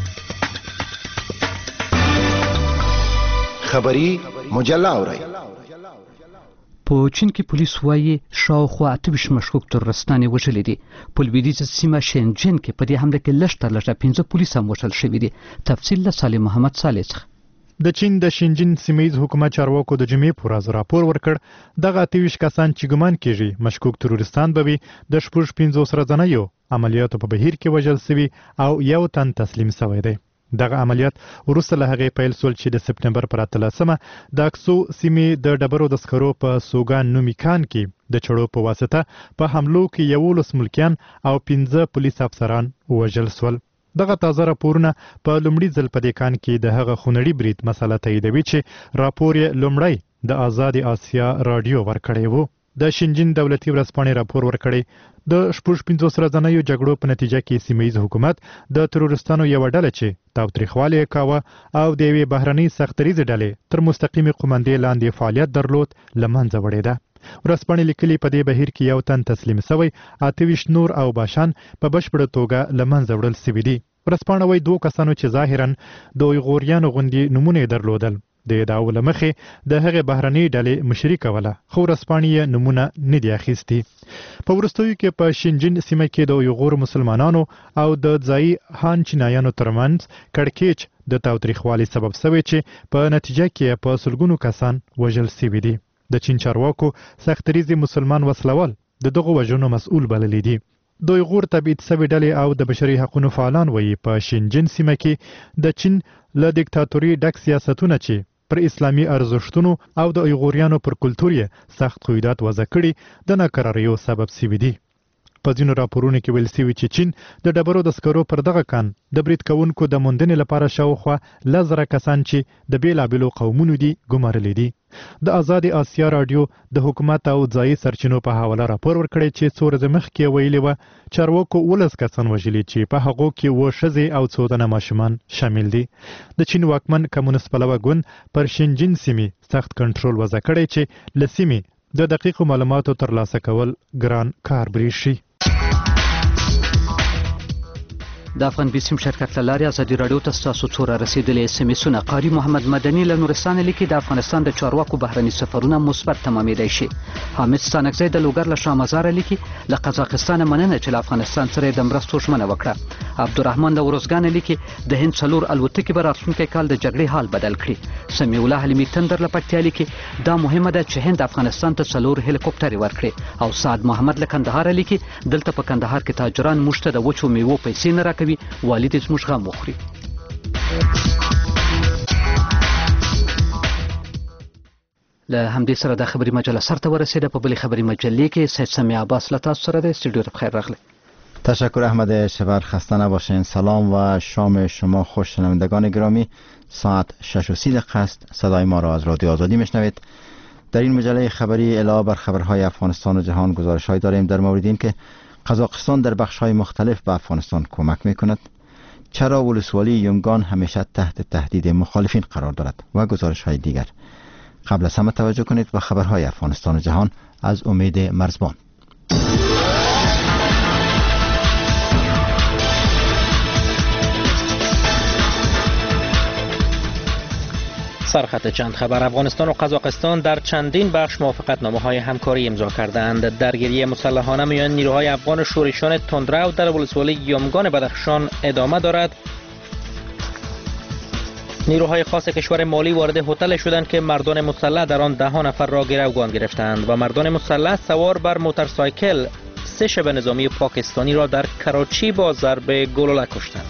خبری مجله اورئ. په چین کې پولیس وایي شاوخوا 28 مشکوک ترورستان وژلي دي. په لویدیځه سیمه شینجن کې په دې حمله کې لږ تر لږه 15 پولیس هم وژل شوي دي. تفصیل له صالح محمد صالح څخه. د چین د شینجن سیمه‌یز حکومت چارواکو د جمعې پر ورځ راپور ورکړ دغه 28 کسان چې ګمان کیږي مشکوک ترورستان به وي د 15 ورځنیو عملیاتو په بهیر کې وژل شوي او یو تن تسلیم شوی دی. دغه عملیات وروسته له هغې پیل شول چې د سپټمبر پر 13مه د اکسو سیمې د ډبرو د سکرو په سوګان نومیکان کې د چړو په واسطه په حملو کې 11 ملکیان او 15 پولیس افسران وژل شول. دغه تازه راپورونه په لومړي ځل په دې کان کې د هغه خونړي برید مسله تاییدوي چې راپور یې لومړی د آزاد آسیا رادیو ورکړی و. د شینجن دولتي ورځپاڼې راپور ورکړی د 15 ورځنیو جګړو په نتیجه کې سیمه‌یز حکومت د ترورستانو یو ډله چې تاوتریخوالی کاوه او د یوې بهرنۍ سختریزې ډلې تر مستقیمې قومندې لاندې فعالیت درلود له منځه وړې ده. ورځپاڼې لیکلي په دې بهیر کې یو تن تسلیم شوی، 28 نور او باشان په بشپړه توګه له منځه وړل شوي دي. ورځپاڼه وایي 2 کسانو چې ظاهرا د اویغوریانو غوندې نومونه یې درلودل د ادعاو له مخې د هغې بهرنۍ ډلې مشري کوله، خو ورځپاڼې یې نومونه نه دي اخیستي. په وروستیو کې په شینجن سیمه کې د اویغور مسلمانانو او د ځایي هان چینایانو ترمنځ کړکېچ د تاوتریخوالي سبب شوی چې په نتیجه کې په سلګونو کسان وژل شوي دي. د چین چارواکو سختریزې مسلمان وسلوال د دغو وژنو مسؤل بللی دي. د اویغور تبعید شوي ډلې او د بشري حقوقو فعالان وایي په شینجن سیمه کې د چین له دیکتاتوري ډک سیاستونه چې پر اسلامي ارزښتونو او د اویغوریانو پر کلتور یې سخت قیودات وضع کړي د ناکراریو سبب شوي دي. په ځینو راپورونو کې ویل شوي چې چین د ډبرو د سکرو پر دغه کان د برید کوونکو د موندنې لپاره شاوخوا 10,000 کسان چې د بیلابیلو قومونو دي ګمارلي دي. د آزاد آسیا رادیو د حکومت او ځایي سرچینو په حواله راپور ورکړی چې څو ورځې مخکې ویلي وه چارواکو 19 کسان وژلي چې په هغو کې 7 ښځې او 14 تنه ماشومان شامل دي. د چین واکمن کمونست پلوه ګوند پر شینجین سیمې سخت کنټرول وضع کړی چې له سیمې د دقیقو معلوماتو ترلاسه کول ګران کار بریښي. د افغان بیسیم شرکت لاري ازادي رادیو ته تاسو څوره رسیدلې سمسونه قاری محمد مدني له نورستان لیکي د افغانستان د چارواکو بهرني سفرونه مثبت تمامېدای شي. حامد ستانکزی د لوګر له شامزار لیکي له قزاقستان مننه چې له افغانستان سره د مرستو ژمنه وکړه. عبدالرحمن د ورزګان لیکي د هند څلور الوتکې به راتلونکي کال د جګړې حال بدل کړي. سمیع الله حلیمي تندر له پکتیا لیکي دا مهمه ده چې هند افغانستان ته 4 هلیکوپټرې ورکړي. او سعد محمد له کندهار لیکي دلته په کندهار کې تاجران موږ ته د وچو میوو پیسې نه راکوي والد زموږ غم وخوري. له همدې سره د خبری مجله سرته ورسیده. په بلې خبری مجلې کې سید سمیع عباس له تاسو سره د استودیو ته بخیر راغلی. تشکر احمد شبر، خسته نباشین. سلام و شام شما خوش. شنوندگان گرامی، ساعت 6:30 است. صدای ما را از رادیو آزادی میشنوید. در این مجله خبری علاوه بر خبرهای افغانستان و جهان گزارش‌هایی داریم در مورد این که قزاقستان در بخش‌های مختلف به افغانستان کمک می‌کند، چرا ولسوالی یومگان همیشه تحت تهدید مخالفین قرار دارد و گزارش‌های دیگر. قبل از همه توجه کنید به خبرهای افغانستان و جهان از امید مرزبان. سرخط چند خبر. افغانستان و قزاقستان در چندین بخش موافقتنامه‌های همکاری امضا کردند. درگیری مسلحانه میان نیروهای افغان و شورشیان تندرو در ولسوالی یومگان بدخشان ادامه دارد. نیروهای خاص کشور مالی وارد هتل شدند که مردان مسلح در آن 10 نفر را گروگان گرفتند و مردان مسلح سوار بر موتورسایکل 3 شب نظامی پاکستانی را در کراچی با ضرب گلوله کشتند.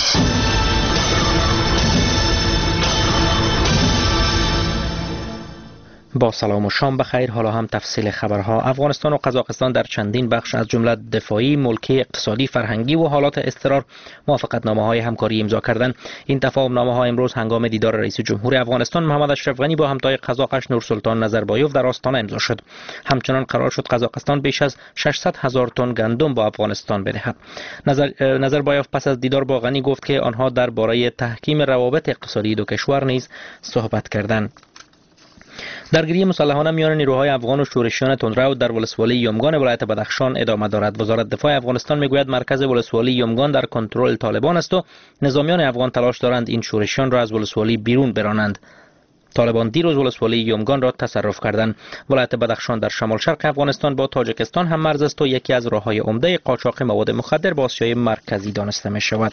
با سلام و شام بخیر. حالا هم تفصیل خبرها. افغانستان و قزاقستان در چندین بخش از جمله دفاعی، ملکی، اقتصادی، فرهنگی و حالات اضطرار موافقتنامه‌های همکاری امضا کردند. این تفاهم‌نامه‌ها امروز هنگام دیدار رئیس جمهور افغانستان محمد اشرف غنی با همتای قزاقش نورسلطان نظربایوف در آستانه امضا شد. همچنان قرار شد قزاقستان بیش از 600,000 تن گندم با افغانستان بدهد. نظربایوف پس از دیدار با غنی گفت که آنها درباره تحکیم روابط اقتصادی دو کشور نیز صحبت کردند. درگیری مسلحانه میان نیروهای افغان و شورشیان تندرو در ولسوالی یومگان ولایت بدخشان ادامه دارد. وزارت دفاع افغانستان میگوید مرکز ولسوالی یومگان در کنترل طالبان است و نظامیان افغان تلاش دارند این شورشیان را از ولسوالی بیرون برانند. طالبان دیروز ولسوالی یومگان را تصرف کردند. ولایت بدخشان در شمال شرق افغانستان با تاجیکستان هم مرز است و یکی از راههای عمده قاچاق مواد مخدر به آسیای مرکزی دانسته می شود.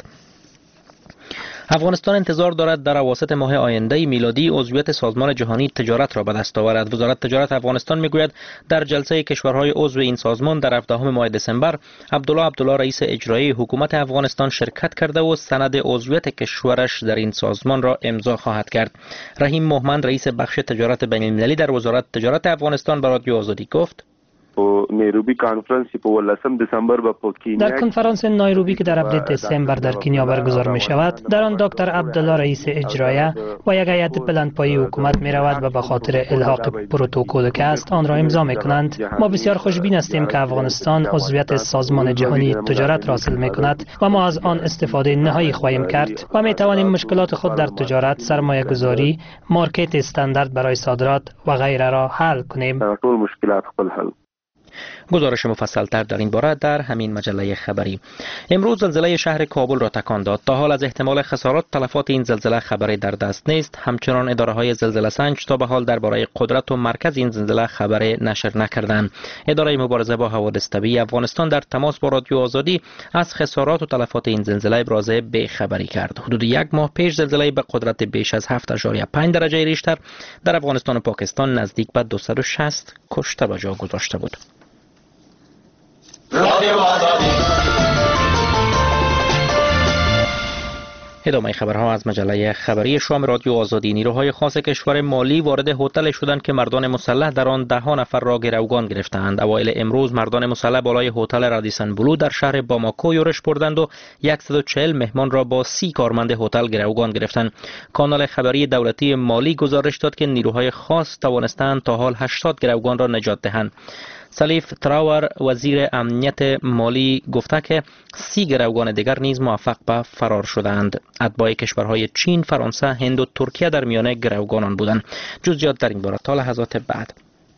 افغانستان انتظار دارد در اواسط ماه آینده میلادی عضویت سازمان جهانی تجارت را به دست آورد. وزارت تجارت افغانستان میگوید در جلسه کشورهای عضو این سازمان در 17 ماه دسامبر عبدالله رئیس اجرایی حکومت افغانستان شرکت کرده و سند عضویت کشورش در این سازمان را امضا خواهد کرد. رحیم مومند رئیس بخش تجارت بین المللی در وزارت تجارت افغانستان به رادیو آزادی گفت: نیروبی کنفرانس په 18 دسامبر په کینیا در کنفرانس نایروبی که در 17 دسامبر در کینیا برگزار می شود، در آن دکتر عبدالله رئیس اجرایی و یک هیئت بلندپایه حکومت می رود و به خاطر الحاق پروتکلی که است آن را امضا می کنند. ما بسیار خوشبین هستیم که افغانستان عضویت سازمان جهانی تجارت را حاصل می کند و ما از آن استفاده نهایی خواهیم کرد و می توانیم مشکلات خود در تجارت، سرمایه گذاری، مارکت استاندارد برای صادرات و غیره را حل کنیم. ټول مشکلات خپل حل. گزارش مفصل‌تر در این باره در همین مجله خبری. امروز زلزله شهر کابل را تکان داد. تا حال از احتمال خسارات تلفات این زلزله خبری در دست نیست. همچنان اداره‌های زلزله سنج تا به حال درباره قدرت و مرکز این زلزله خبری نشر نکردند. اداره مبارزه با حوادث طبیعی افغانستان در تماس با رادیو آزادی از خسارات و تلفات این زلزله ابراز بی‌خبری کرد. حدود یک ماه پیش زلزله به قدرت بیش از 7.5 درجه ریشتر در افغانستان و پاکستان نزدیک به 260 کشته به جا گذاشته بود. ادامه خبرها از مجله خبری شام رادیو آزادی. نیروهای خاص کشور مالی وارد هتل شدند که مردان مسلح در آن 10 نفر را گروگان گرفتند. اوایل امروز مردان مسلح بالای هتل رادیسن بلو در شهر باماکو یورش بردند و 140 مهمان را با 30 کارمند هتل گروگان گرفتند. کانال خبری دولتی مالی گزارش داد که نیروهای خاص توانستند تا حال 80 گروگان را نجات دهند. سلیف تراور وزیر امنیت مالی گفته که 30 گروگان دیگر نیز موفق به فرار شدند. اتباع کشورهای چین، فرانسه، هند و ترکیه در میان گروگانان بودند. جزئیات در این باره تا لحظات بعد.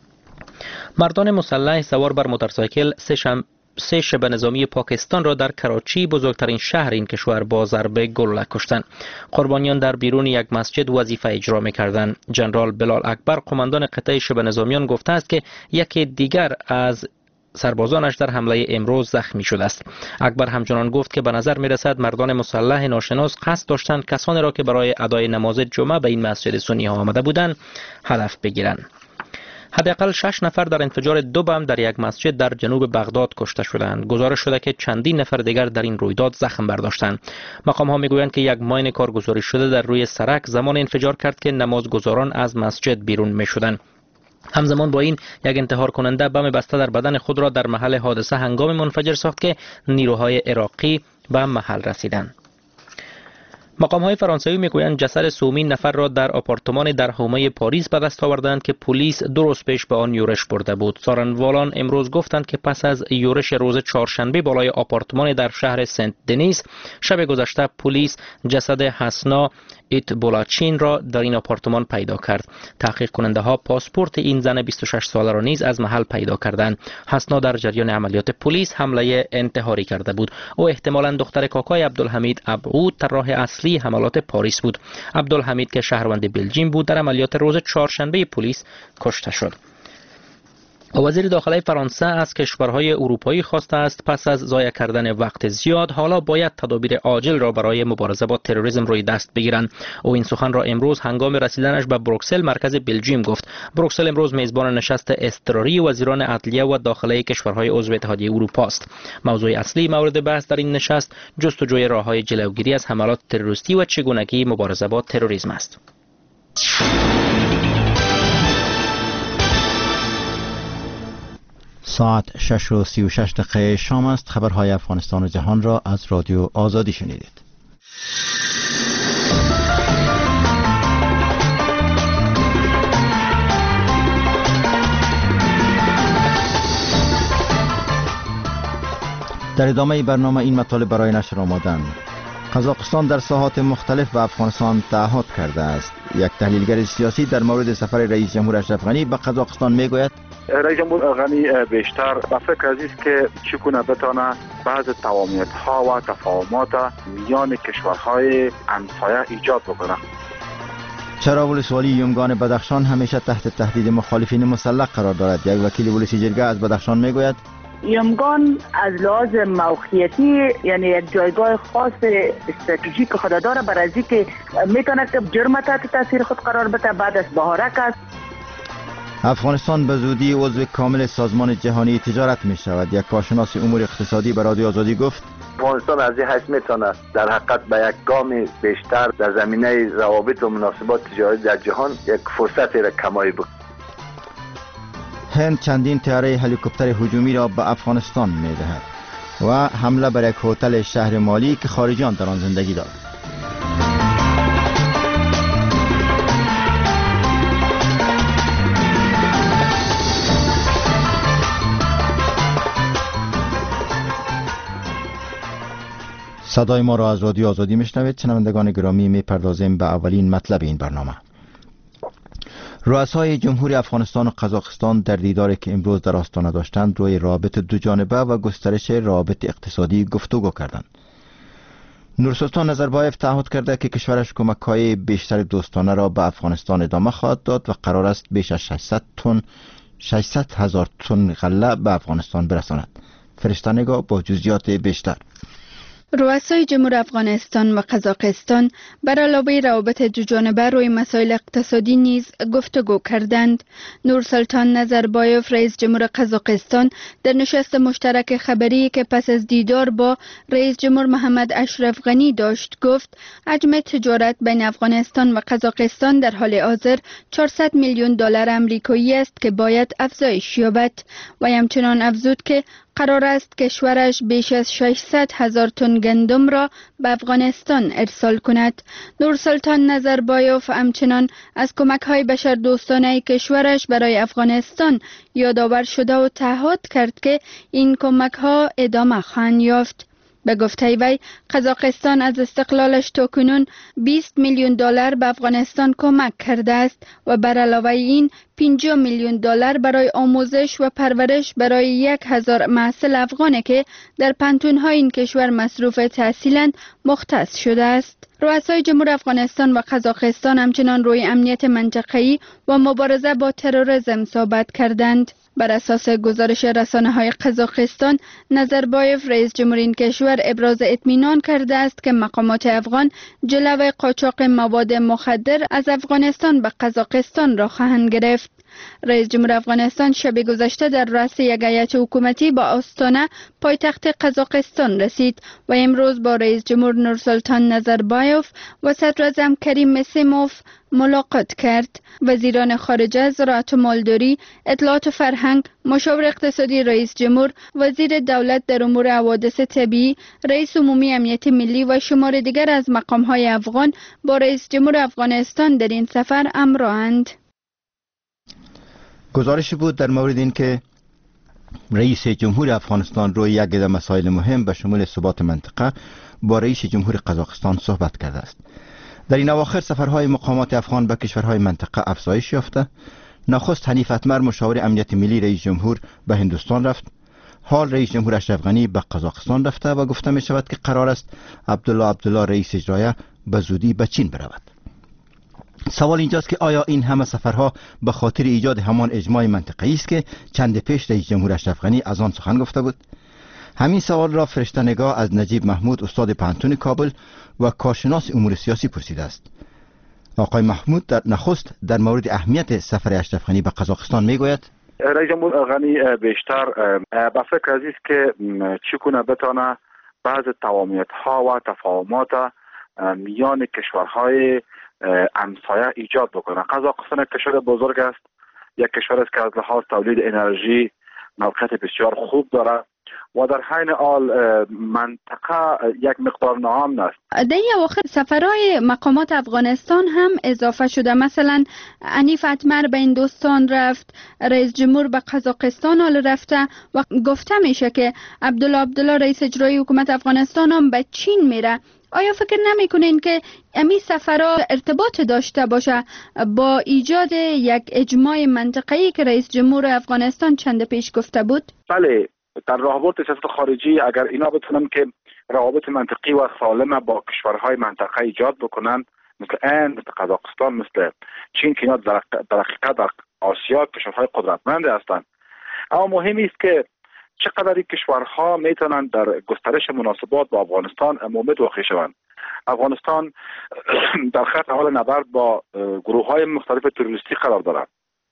مردان مسلح سوار بر موتورسایکل سه شبه نظامی پاکستان را در کراچی، بزرگترین شهر این کشور، با ضربه گلوله کشتند. قربانیان در بیرون یک مسجد وظیفه اجرا می‌کردند. جنرال بلال اکبر، قماندان قطعه شبه نظامیان، گفته است که یکی دیگر از سربازانش در حمله امروز زخمی شده است. اکبر همچنان گفت که به نظر می‌رسد مردان مسلح ناشناس قصد داشتند کسانی را که برای ادای نماز جمعه به این مسجد سنی ها آمده بودند هدف بگیرند. حداقل 6 نفر در انفجار 2 بم در یک مسجد در جنوب بغداد کشته شدند. گزارش شده که چندین نفر دیگر در این رویداد زخم برداشتند. مقام ها میگویند که یک ماین کارگزاری شده در روی سرک زمان انفجار کرد که نمازگزاران از مسجد بیرون میشدند. همزمان با این یک انتحار کننده بم بسته در بدن خود را در محل حادثه هنگام منفجر ساخت که نیروهای عراقی به محل رسیدند. مقام‌های فرانسوی میگویند جسد سومین نفر را در آپارتمان در حومه پاریس به دست آوردند که پلیس 2 روز پیش به آن یورش برده بود. سارنوالان امروز گفتند که پس از یورش روز چهارشنبه بالای آپارتمان در شهر سنت دنیس، شب گذشته پلیس جسد حسنا ایتبولاچین را در این آپارتمان پیدا کرد. تحقیق کننده ها پاسپورت این زن 26 ساله را نیز از محل پیدا کردند. حسنا در جریان عملیات پلیس حمله انتحاری کرده بود. او احتمالاً دختر کاکای عبدالحمید ابعود، طراح اصلی حملات پاریس بود. عبدالحمید که شهروند بلژیم بود در عملیات روز چهارشنبه پلیس کشته شد. وزیر داخلی فرانسه از کشورهای اروپایی خواسته است پس از ضایع کردن وقت زیاد حالا باید تدابیر عاجل را برای مبارزه با تروریسم روی دست بگیرند. او این سخن را امروز هنگام رسیدنش به بروکسل، مرکز بلژیم، گفت. بروکسل امروز میزبان نشست اضطراری وزیران عدلیه و داخلی کشورهای عضو اتحادیه اروپا است. موضوع اصلی مورد بحث در این نشست جستجوی راههای جلوگیری از حملات تروریستی و چگونگی مبارزه با تروریسم است. ساعت 6:36 شام است. خبرهای افغانستان و جهان را از رادیو آزادی شنیدید. در ادامه برنامه این مطالب برای نشر آمدند. قزاقستان در ساحات مختلف به افغانستان تعهد کرده است. یک تحلیلگر سیاسی در مورد سفر رئیس جمهور اشرف غنی به قزاقستان میگوید رئیس جمهور غنی بیشتر به فکر است که چگونه بتانه بعض تفاهمات ها و تفاهمات میان کشورهای همسایه ایجاد بکنه. چرا ولسوالی یمگان بدخشان همیشه تحت تهدید مخالفین مسلح قرار دارد؟ یک وکیل ولسی جرگه از بدخشان میگوید یمگان از لحاظ موقعیتی یعنی یک جایگاه خاص استراتژیک خود داره، برای از اینکه میتونه که جرم تحت تاثیر خود قرار بده. بعد از بهارک است. افغانستان به زودی عضو کامل سازمان جهانی تجارت می شود. یک کارشناس امور اقتصادی به رادیو آزادی گفت افغانستان از این حیث میتونه در حقیقت به یک گام بیشتر در زمینه روابط و مناسبات تجاری در جهان یک فرصتی را کمایی بکنه. هند چندین طیاره هلیکوپتر هجومی را به افغانستان می دهد و حمله بر یک هتل شهر مالی که خارجیان در آن زندگی دارند. صدای ما را از رادیو آزادی میشنوید. شنوندگان گرامی، میپردازیم به اولین مطلب این برنامه. رؤسای جمهوری افغانستان و قزاقستان در دیداری که امروز در آستانه داشتند روی روابط دو جانبه و گسترش روابط اقتصادی گفتگو کردند. نورسلطان نظربایف تعهد کرده که کشورش کمک‌های بیشتر دوستانه را به افغانستان ادامه خواهد داد و قرار است بیش از 600,000 تن غله به افغانستان برساند. فرشته نگاه با جزئیات بیشتر. رؤسای جمهور افغانستان و قزاقستان بر علاوه روابط دوجانبه روی مسائل اقتصادی نیز گفتگو کردند. نورسلطان نظربایف رئیس جمهور قزاقستان در نشست مشترک خبری که پس از دیدار با رئیس جمهور محمد اشرف غنی داشت گفت حجم تجارت بین افغانستان و قزاقستان در حال حاضر 400 میلیون دلار آمریکایی است که باید افزایش یابد و همچنان افزود که قرار است کشورش بیش از 600,000 تن گندم را به افغانستان ارسال کند. نورسلطان نظربایف همچنان از کمک‌های بشردوستانه کشورش برای افغانستان یادآور شده و تعهد کرد که این کمک‌ها ادامه خواهند یافت. به گفته وی قزاقستان از استقلالش تاکنون 20 میلیون دلار به افغانستان کمک کرده است و بر علاوه این 50 میلیون دلار برای آموزش و پرورش برای 1000 محصل افغانی که در پانتون‌های این کشور مصروف تحصیلند مختص شده است. رؤسای جمهور افغانستان و قزاقستان همچنان روی امنیت منطقه‌ای و مبارزه با تروریسم صحبت کردند. بر اساس گزارش رسانه‌های قزاقستان، نظربایف رئیس جمهور این کشور ابراز اطمینان کرده است که مقامات افغان جلوی قاچاق مواد مخدر از افغانستان به قزاقستان را خواهند گرفت. رئیس جمهور افغانستان شب گذشته در رأس یک هیئت حکومتی با آستانه پایتخت قزاقستان رسید و امروز با رئیس جمهور نورسلطان نظربایف و صدر اعظم کریم مسیموف ملاقات کرد. وزیران خارجه، زراعت و مالداری، اطلاعات و فرهنگ، مشاور اقتصادی رئیس جمهور، وزیر دولت در امور حوادث طبیعی، رئیس عمومی امنیت ملی و شمار دیگر از مقام‌های افغان با رئیس جمهور افغانستان در این سفر همراهند. گزارشی بود در مورد این که رئیس جمهور افغانستان روی یک عده مسائل مهم به شمول ثبات منطقه با رئیس جمهور قزاقستان صحبت کرده است. در این اواخر سفرهای مقامات افغان به کشورهای منطقه افزایش یافته. نخست حنیف اتمر مشاور امنیت ملی رئیس جمهور به هندوستان رفت. حال رئیس جمهور اشرف غنی به قزاقستان رفته و گفته می شود که قرار است عبدالله رئیس اجرایی به زودی به چین برود. سوال اینجاست که آیا این همه سفرها به خاطر ایجاد همان اجماع منطقه‌ای است که چند پیش رئیس جمهور اشرف غنی از آن سخن گفته بود؟ همین سوال را فرشته نگاه از نجیب محمود استاد پانتون کابل و کارشناس امور سیاسی پرسیده است. آقای محمود در نخست در مورد اهمیت سفر اشرف غنی به قزاقستان میگوید. رئیس جمهور غنی بیشتر به فکر از است که چگونه بتانه بعض توامیت‌ها و تفاهمات میان کشورهای همسایه ایجاد بکنه. قزاقستان یک کشور بزرگ است، یک کشور است که از لحاظ تولید انرژی موقعیت بسیار خوب دارد و در حین حال منطقه یک مقدار ناامن است. در این اواخر سفرهای مقامات افغانستان هم اضافه شده. مثلا حنیف اتمر به هندوستان رفت، رئیس جمهور به قزاقستان حال رفته و گفته میشه که عبدالله رئیس اجرایی حکومت افغانستان هم به چین میره. آیا فکر نمی‌کنین که امی سفرها ارتباط داشته باشه با ایجاد یک اجماع منطقه‌ای که رئیس جمهور افغانستان چند پیش گفته بود؟ بله، در راهبرد سیاست خارجی اگر اینا بتونن که روابط منطقی و سالم با کشورهای منطقه ایجاد بکنن، مثل هند، مثل قزاقستان، مثل چین که اینا در حقیقت در آسیا کشورهای قدرتمند هستند، اما مهم است که چقدر این کشورها میتونن در گسترش مناسبات با افغانستان مومد واقع شوند. افغانستان در خط اول نبرد با گروه‌های مختلف تروریستی قرار دارد،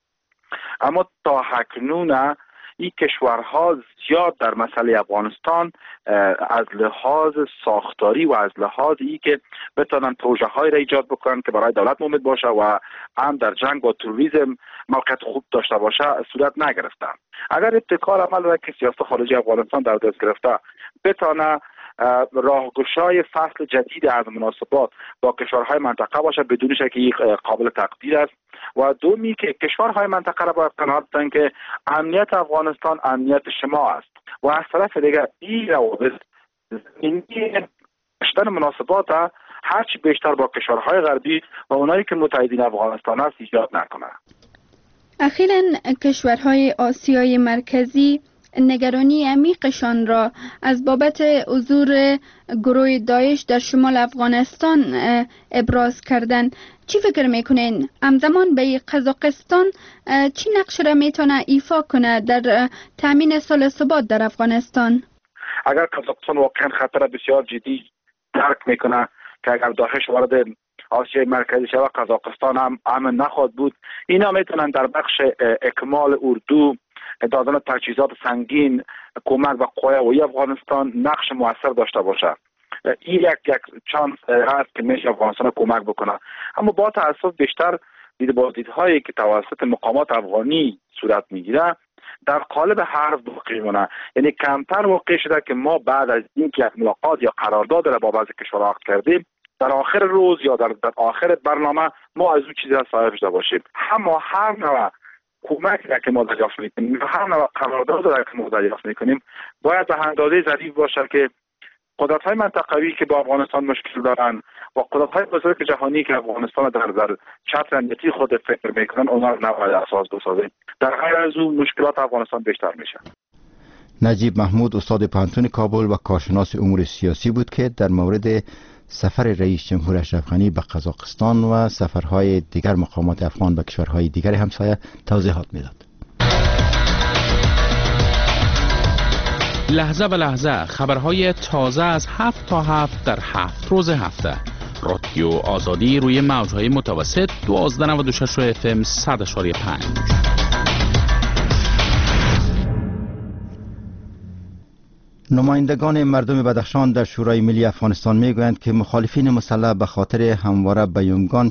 اما تا اکنون این کشورها زیاد در مسئله افغانستان از لحاظ ساختاری و از لحاظ ای که بتونن پروژه‌های را ایجاد بکنن که برای دولت مومد باشه و هم در جنگ با تروریسم موقعیت خوب داشته باشه صورت نگرفتن. اگر ابتکار عمل را که سیاست خارجی افغانستان در دست گرفته بتونه راهگشای فصل جدید از مناسبات با کشورهای منطقه باشه، بدون شک قابل تقدیر است. و دومی که کشورهای منطقه را باید قناعت دادن که امنیت افغانستان امنیت شما است و از طرف دیگر این روابط داشتن مناسبات هرچی بیشتر با کشورهای غربی و اونایی که متحدین افغانستان است ایجاد نکنه. اخیراً کشورهای آسیای مرکزی نگرانی عمیقشان را از بابت حضور گروه داعش در شمال افغانستان ابراز کردند. چی فکر میکنین همزمان به قزاقستان چی نقش را میتونه ایفا کنه در تامین ثبات در افغانستان؟ اگر قزاقستان واقعا خطر بسیار جدی درک میکنه که اگر داعش وارد آسیای مرکزی شود قزاقستان هم امن نخواهد بود، اینا میتونن در بخش اکمال اردو، دادن تجهیزات سنگین، کمک به قوای هوایی افغانستان نقش موثر داشته باشه. این یک چانس هست که میشه افغانستان کمک بکنه. اما با تاسف بیشتر دیدهایی که توسط مقامات افغانی صورت میگیره در قالب حرف باقی مونه. یعنی کمتر واقع شده که ما بعد از اینکه یک ملاقات یا قرارداد را با بعضی کشورها عقد کردیم در آخر روز یا در آخر برنامه ما از اون چیزی را صاحب شده باشیم. اما هر نوع کمک را که ما دریافت میکنیم، هر نوع قرارداد را که ما دریافت میکنیم باید به اندازه ظریف باشه که قدرت‌های منطقوی که با افغانستان مشکل دارن و قدرت‌های بزرگ جهانی که افغانستان در چتر امنیتی خود فکر میکنن اونا رو نباید اساس بسازیم. در غیر از اون مشکلات افغانستان بیشتر میشه. نجیب محمود استاد پوهنتون کابل و کارشناس امور سیاسی بود که در مورد سفر رئیس جمهور اشرف غنی به قزاقستان و سفرهای دیگر مقامات افغان به کشورهای دیگر همسایه توضیحات میداد. لحظه به لحظه خبرهای تازه از 7 تا 7 در 7 روز هفته. رادیو آزادی روی موجهای متوسط 1296 FM 100.5. نمایندگان مردم بدخشان در شورای ملی افغانستان میگویند که مخالفین مسلح به خاطر همواره به یمگان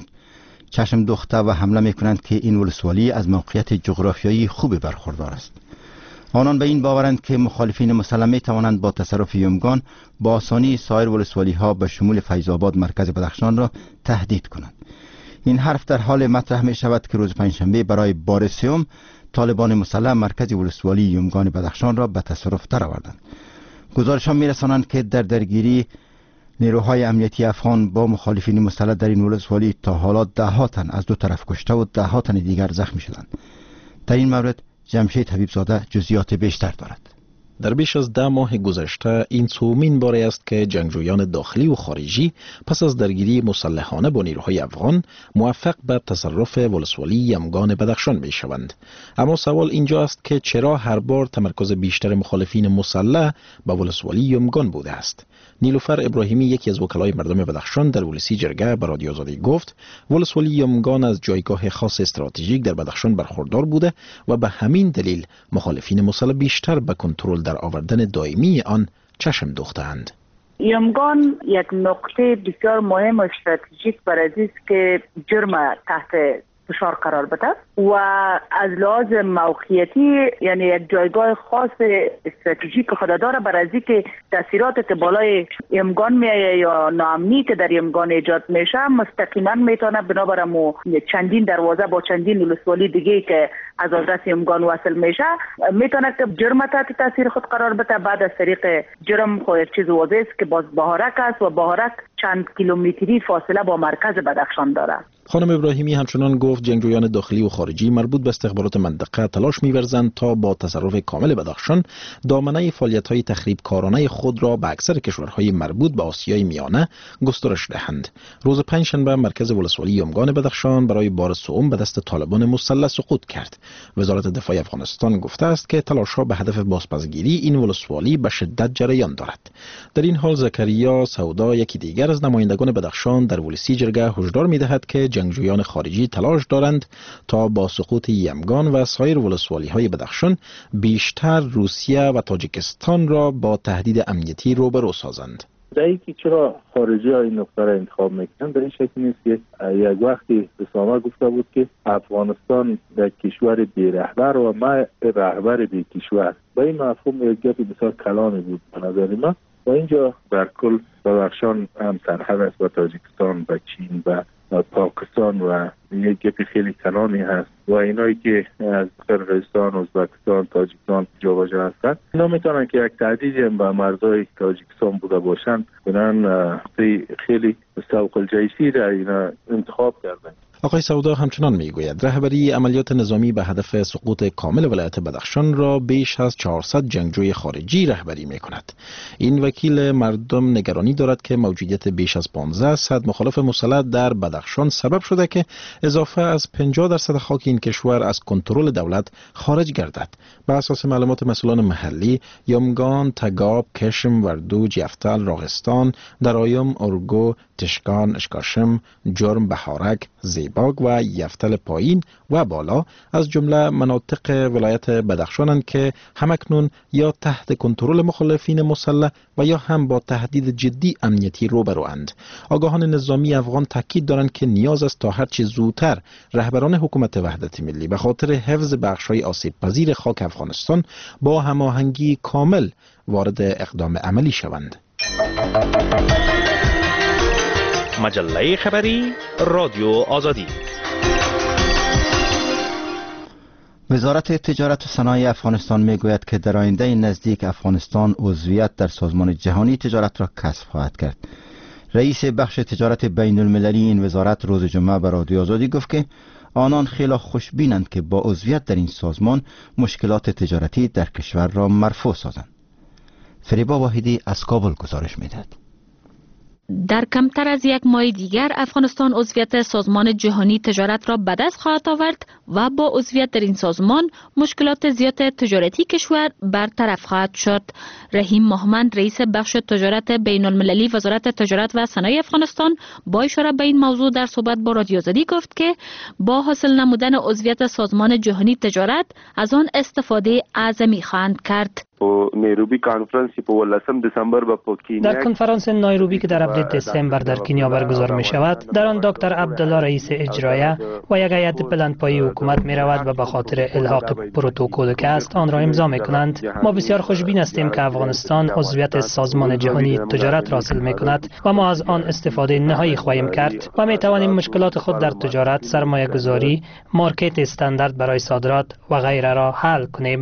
چشم دوخته و حمله میکنند که این ولسوالی از موقعیت جغرافیایی خوبی برخوردار است. آنان به این باورند که مخالفین مسلح می توانند با تصرف یمگان با آسانی سایر ولسوالی ها به شمول فیض آباد مرکز بدخشان را تهدید کنند. این حرف در حال مطرح می شود که روز پنجشنبه برای بار سوم طالبان مسلح مرکز ولسوالی یمگان بدخشان را به تصرف درآوردند. گزارشان می رسانند که در درگیری نیروهای امنیتی افغان با مخالفین مسلح در این ولسوالی تا حالا 10 تن از دو طرف کشته و 10 تن دیگر زخمی شدند. در این مورد جمشید حبیبزاده جزئیات بیشتر دارد. در بیش از 10 ماه گذشته این سومین باری است که جنگجویان داخلی و خارجی پس از درگیری مسلحانه با نیروهای افغان موفق به تصرف ولسوالی یمگان بدخشان می شوند. اما سوال اینجا است که چرا هر بار تمرکز بیشتر مخالفین مسلح به ولسوالی یمگان بوده است؟ نیلوفر ابراهیمی یکی از وکلای مردم بدخشان در ولسی جرگه به رادیو آزادی گفت ولسوالی یمگان از جایگاه خاص استراتژیک در بدخشان برخوردار بوده و به همین دلیل مخالفین مسلح بیشتر به کنترل در آوردن دائمی آن چشم دوختند. یمگان یک نقطه بسیار مهم و استراتژیک برای است که جرم تحت فشار قرار بده و از لحاظ موقعیتی یعنی یک جایگاه خاص استراتژیک خود داره برای اینکه تاثیرات که بالای یمگان میایه یا ناامنی که در یمگان ایجاد میشه مستقیما میتونه بنابراین چندین دروازه با چندین ولسوالی دیگه که از آدرس یمگان وصل میشه میتونه که جرم تحت تاثیر خود قرار بده. بعد از طریق جرم خود یک چیز واضح است که باز بهارک است و بهارک چند کیلومتری فاصله با مرکز بدخشان داره. خانم ابراهیمی همچنان گفت جنگجویان داخلی و خارجی مربوط به استخبارات منطقه تلاش می‌ورزند تا با تصرف کامل بدخشان دامنه فعالیت‌های تخریبکارانه خود را به اکثر کشورهای مربوط به آسیای میانه گسترش دهند. روز پنجشنبه مرکز ولسوالی یمگان بدخشان برای بار سوم به دست طالبان مسلح سقوط کرد. وزارت دفاع افغانستان گفته است که تلاش‌ها به هدف بازپسگیری این ولسوالی به شدت جریان دارد. در این حال زکریا سودا یکی دیگر از نمایندگان بدخشان در ولسی جرگه هشدار می‌دهد که جنگجویان خارجی تلاش دارند تا با سقوط یمگان و سایر ولسوالی‌های بدخشان بیشتر روسیه و تاجیکستان را با تهدید امنیتی روبرو سازند. دایی که چرا خارجی ها این نقطه را انتخاب میکنن در این شکل نیست که یک وقتی اسامه گفته بود که افغانستان در کشور بی رهبر و ما رهبر بی کشور، با این مفهوم یک گپ بسیار کلامی بود به نظر من. و اینجا در کل بدخشان هم سرحد است با تاجیکستان و چین و پاکستان و یک گپ خیلی کلامی هست و اینایی که از قرقیزستان، ازبکستان، تاجیکستان جابجا هستند اینا میتونن که یک تهدیدی به مرزهای تاجیکستان بوده باشند. بنابراین خیلی سوق الجیشی را اینا انتخاب کردن. آقای سودا همچنان میگوید رهبری عملیات نظامی به هدف سقوط کامل ولایت بدخشان را بیش از 400 جنگجوی خارجی رهبری میکند. این وکیل مردم نگرانی دارد که موجودیت بیش از 1500 مخالف مسلح در بدخشان سبب شده که اضافه از 50% خاک این کشور از کنترل دولت خارج گردد. به اساس معلومات مسئولان محلی، یمگان، تگاب، کشم، وردوج، یفتل، راغستان، درایم، ارگو، تشکان، اشکاشم، جرم، بهارک، زیباگ و یفتل پایین و بالا از جمله مناطق ولایت بدخشانند که همکنون یا تحت کنترل مخالفین مسلح و یا هم با تهدید جدی امنیتی روبروند. آگاهان نظامی افغان تاکید دارند که نیاز است تا هرچه زودتر رهبران حکومت وحدت ملی به خاطر حفظ بخش‌های آسیب‌پذیر خاک افغانستان با هماهنگی کامل وارد اقدام عملی شوند. مجله خبری رادیو آزادی. وزارت تجارت و صنایع افغانستان میگوید که در آینده نزدیک افغانستان عضویت در سازمان جهانی تجارت را کسب خواهد کرد. رئیس بخش تجارت بین المللی این وزارت روز جمعه به رادیو آزادی گفت که آنان خیلی خوشبینند که با عضویت در این سازمان مشکلات تجارتی در کشور را مرفوع سازند. فریبا واحدی از کابل گزارش می‌دهد. در کمتر از یک ماه دیگر افغانستان عضویت سازمان جهانی تجارت را به دست خواهد آورد و با عضویت در این سازمان مشکلات زیاد تجارتی کشور برطرف خواهد شد. رحیم محمد رئیس بخش تجارت بین المللی وزارت تجارت و صنایع افغانستان با اشاره به این موضوع در صحبت با رادیو آزادی گفت که با حاصل نمودن عضویت سازمان جهانی تجارت از آن استفاده اعظمی خواهند کرد. نیروبی کنفرانسی په 18 دسامبر په کینیا در کنفرانس نایروبی که در اپریل دسامبر در کینیا برگزار می شود، در آن دکتر عبدالله رئیس اجرایه و یک هیئت بلندپایه حکومت می رود و به خاطر الحاق پروتکل که است آن را امضا می کنند. ما بسیار خوشبین هستیم که افغانستان عضویت سازمان جهانی تجارت را حاصل می کند و ما از آن استفاده نهایی خواهیم کرد و می توانیم مشکلات خود در تجارت، سرمایه گذاری، مارکت استاندارد برای صادرات و غیره را حل کنیم.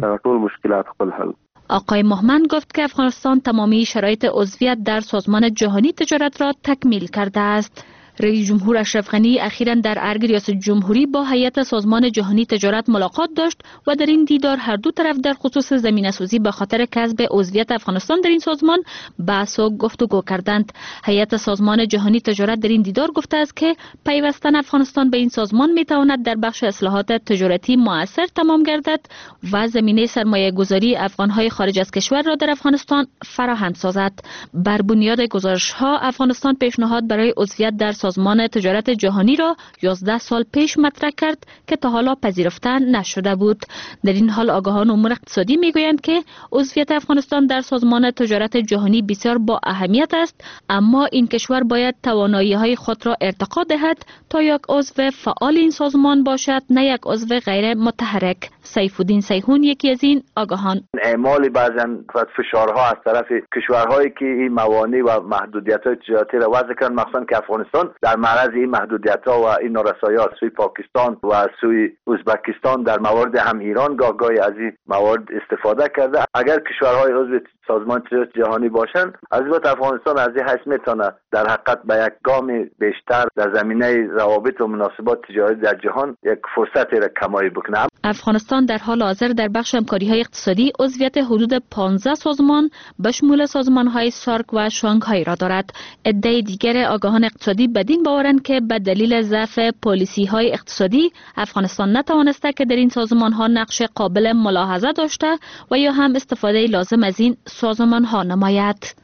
آقای محمد گفت که افغانستان تمامی شرایط عضویت در سازمان جهانی تجارت را تکمیل کرده است. رئیس جمهور اشرف غنی اخیراً در ارگ ریاست جمهوری با هیئت سازمان جهانی تجارت ملاقات داشت و در این دیدار هر دو طرف در خصوص زمینه‌سازی به خاطر کسب عضویت افغانستان در این سازمان بحث و گفتگو کردند. هیئت سازمان جهانی تجارت در این دیدار گفته است که پیوستن افغانستان به این سازمان میتواند در بخش اصلاحات تجارتی مؤثر تمام گردد و زمینه سرمایه گذاری افغان‌های خارج از کشور را در افغانستان فراهم سازد. بر بنیاد گزارش‌ها افغانستان پیشنهاد برای عضویت در سازمان تجارت جهانی را 11 سال پیش مطرح کرد که تا حالا پذیرفته نشده بود. در این حال آگاهان امور اقتصادی میگویند که عضویت افغانستان در سازمان تجارت جهانی بسیار با اهمیت است، اما این کشور باید توانایی‌های خود را ارتقا دهد تا یک عضو فعال این سازمان باشد، نه یک عضو غیر متحرک. سیف‌الدین سیحون یکی از این آگاهان. اعمال بعضن فشارها از طرف کشورهایی که این موانع و محدودیت‌های تجارتی را وضع کردن، مخصوصا که افغانستان در معرض این محدودیت‌ها و این نارسایی‌ها سوی پاکستان و سوی ازبکستان در موارد هم ایران گاهی از این موارد استفاده کرده. اگر کشورهای عضو سازمان تجارت جهانی باشند، از البته افغانستان از این حیث میتونه در حقیقت به یک گام بیشتر در زمینه روابط و مناسبات تجاری در جهان یک فرصتی را کمایی بکنه. افغانستان در حال حاضر در بخش همکاری‌های اقتصادی عضویت حدود 15 سازمان به شمول سازمان‌های سارک و شانگهای را دارد. عده دیگر آگاهان اقتصادی بدین باورند که به دلیل ضعف پالیسی‌های اقتصادی افغانستان نتوانسته که در این سازمان‌ها نقش قابل ملاحظه داشته و یا هم استفاده لازم از این سازمان‌ها نماید.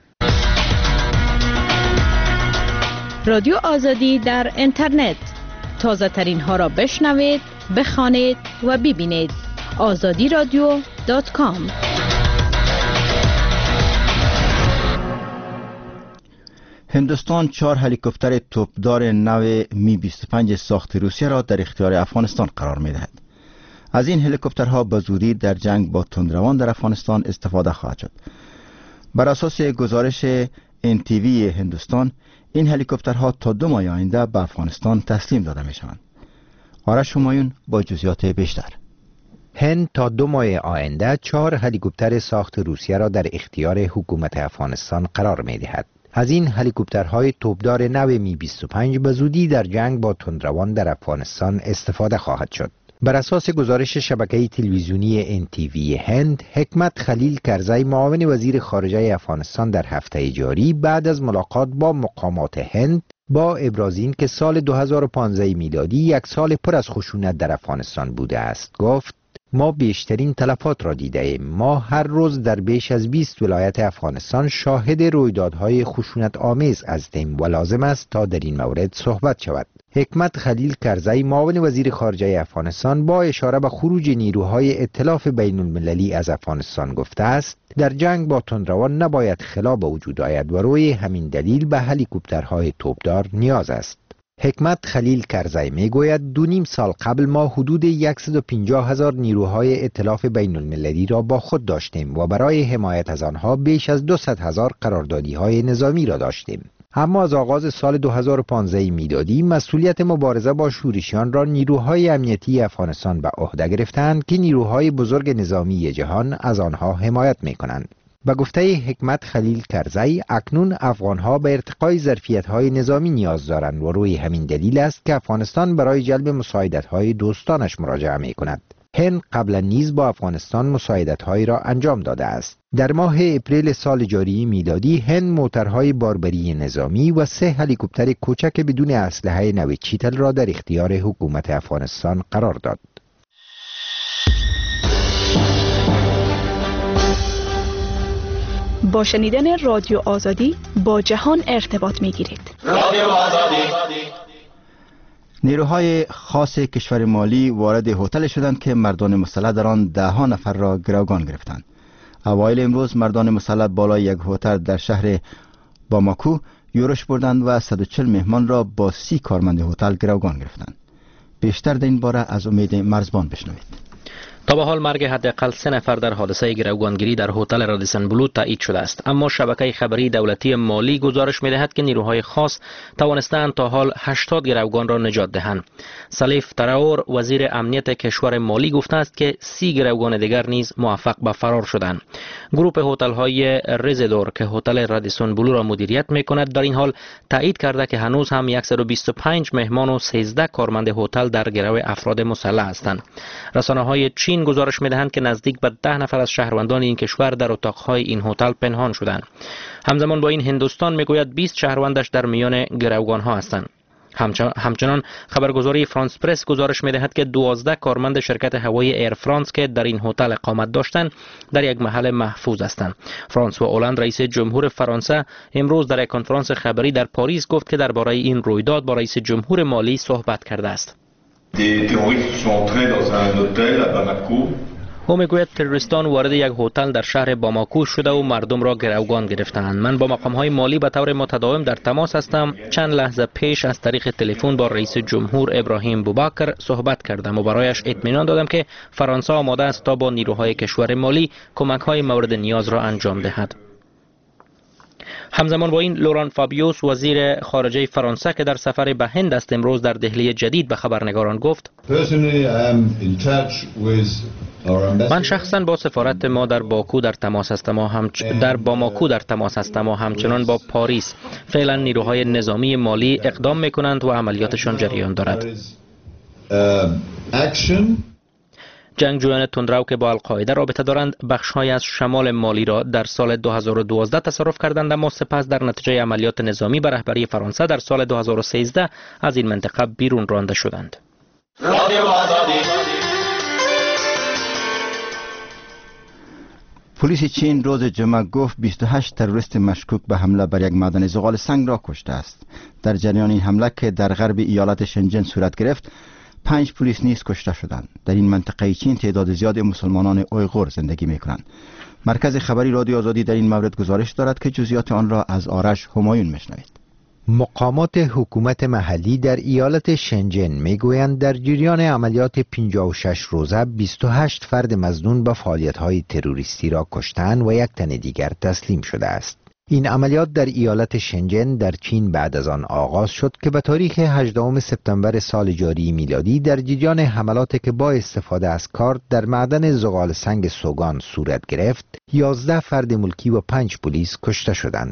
رادیو آزادی در اینترنت، تازه ترین ها را بشنوید، بخوانید و ببینید. azadiradyo.com. هندوستان 4 هلیکوپتر توپدار نو می 25 ساخت روسیه را در اختیار افغانستان قرار می دهد. از این هلیکوپترها به زودی در جنگ با تندروان در افغانستان استفاده خواهد شد. بر اساس گزارش NTV هندوستان، این هلیکوپترها تا 2 ماه آینده به افغانستان تسلیم داده می شوند. آرش همایون با جزئیات بیشتر. هند تا 2 ماه آینده 4 هلیکوپتر ساخت روسیه را در اختیار حکومت افغانستان قرار می دهد. از این هلیکوپترهای توپدار نو می 25 به زودی در جنگ با تندروان در افغانستان استفاده خواهد شد. بر اساس گزارش شبکه تلویزیونی NTV هند، حکمت خلیل کرزی معاون وزیر خارجه افغانستان در هفته جاری بعد از ملاقات با مقامات هند با ابراز این که سال 2015 میلادی یک سال پر از خشونت در افغانستان بوده است گفت: ما بیشترین تلفات را دیده ایم. ما هر روز در بیش از 20 ولایت افغانستان شاهد رویدادهای خشونت آمیز هستیم و لازم است تا در این مورد صحبت شود. حکمت خلیل کرزی معاون وزیر خارجه افغانستان با اشاره به خروج نیروهای ائتلاف بین المللی از افغانستان گفته است: در جنگ با تندروان نباید خلا به وجود آید و روی همین دلیل به هلیکوپترهای توپدار نیاز است. حکمت خلیل کرزی می گوید 2.5 سال قبل ما حدود 150,000 نیروهای ائتلاف بین المللی را با خود داشتیم و برای حمایت از آنها بیش از 200,000 قراردادی‌های نظامی را داشتیم. اما از آغاز سال 2015 میلادی مسئولیت مبارزه با شورشیان را نیروهای امنیتی افغانستان به عهده گرفتند که نیروهای بزرگ نظامی جهان از آنها حمایت می‌کنند. به گفته حکمت خلیل کرزی، اکنون افغانها به ارتقای ظرفیت‌های نظامی نیاز دارند و روی همین دلیل است که افغانستان برای جلب مساعدت‌های دوستانش مراجعه می‌کند. هند قبلا نیز با افغانستان مساعدت‌هایی را انجام داده است. در ماه اپریل سال جاری میلادی هند موترهای باربری نظامی و 3 هلیکوپتر کوچک بدون اسلحه نو چیتل را در اختیار حکومت افغانستان قرار داد. با شنیدن رادیو آزادی با جهان ارتباط می‌گیرید. رادیو آزادی. نیروهای خاص کشور مالی وارد هتل شدند که مردان مسلح در آن 10 نفر را گروگان گرفتند. اوایل امروز مردان مسلح بالای یک هتل در شهر باماکو یورش بردند و 140 مهمان را با 30 کارمند هتل گروگان گرفتند. بیشتر در این باره از امید مرزبان بشنوید. تا به حال مرگ حداقل 3 نفر در حادثه گروگانگیری در هتل رادیسن بلو تایید شده است، اما شبکه خبری دولتی مالی گزارش می‌دهد که نیروهای خاص توانستند تا حال 80 گروگان را نجات دهند. سلیف تراور وزیر امنیت کشور مالی گفته است که 30 گروگان دیگر نیز موفق به فرار شدند. گروه هتل‌های رزیدور که هتل رادیسن بلو را مدیریت می‌کند در این حال تایید کرده که هنوز هم 125 مهمان و 13 کارمند هتل در گرو افراد مسلح هستند. رسانه‌های چین گزارش می‌دهند که نزدیک به 10 نفر از شهروندان این کشور در اتاق‌های این هتل پنهان شدند. همزمان با این هندوستان می‌گوید 20 شهروندش در میان گروگان‌ها هستند. همچنان خبرگزاری فرانس پرس گزارش می‌دهد که 12 کارمند شرکت هوایی ایر فرانس که در این هتل اقامت داشتند در یک محل محفوظ هستند. فرانسوا اولند رئیس جمهور فرانسه امروز در یک کنفرانس خبری در پاریس گفت که درباره این رویداد با رئیس جمهور مالی صحبت کرده است. او میگوید تروریستان وارد یک هتل در شهر باماکو شده و مردم را گروگان گرفتند. من با مقام‌های مالی به طور متداوم در تماس هستم. چند لحظه پیش از طریق تلفن با رئیس جمهور ابراهیم بوبکر صحبت کردم و برایش اطمینان دادم که فرانسه آماده است تا با نیروهای کشور مالی کمک‌های مورد نیاز را انجام دهد. همزمان با این لوران فابیوس وزیر خارجه فرانسه که در سفر به هند است امروز در دهلی جدید به خبرنگاران گفت: من شخصا با سفارت ما در باکو در تماس هستم و همچنان با پاریس. فعلا نیروهای نظامی مالی اقدام میکنند و عملیاتشان جریان دارد. جنگجویان تندرو که با القاعده رابطه دارند بخش‌های از شمال مالی را در سال 2012 تصرف کردند، اما سپس در نتیجه عملیات نظامی به رهبری فرانسه در سال 2013 از این منطقه بیرون رانده شدند. پلیس چین روز جمعه گفت 28 تروریست مشکوک به حمله بر یک معدن زغال سنگ را کشته است. در جریان این حمله که در غرب ایالت شنجن صورت گرفت 5 پلیس نیز کشته شدند. در این منطقه چین تعداد زیاد مسلمانان اویغور زندگی می‌کنند. مرکز خبری رادیو آزادی در این مورد گزارش دارد که جزئیات آن را از آرش همایون میشنوید. مقامات حکومت محلی در ایالت شنجن میگویند در جریان عملیات 56 روزه 28 فرد مظنون به فعالیت‌های تروریستی را کشتند و یک تن دیگر تسلیم شده است. این عملیات در ایالت شنجن در چین بعد از آن آغاز شد که به تاریخ 18 سپتامبر سال جاری میلادی در جریان حملاتی که با استفاده از کارت در معدن زغال سنگ سوگان صورت گرفت 11 فرد ملکی و 5 پلیس کشته شدند.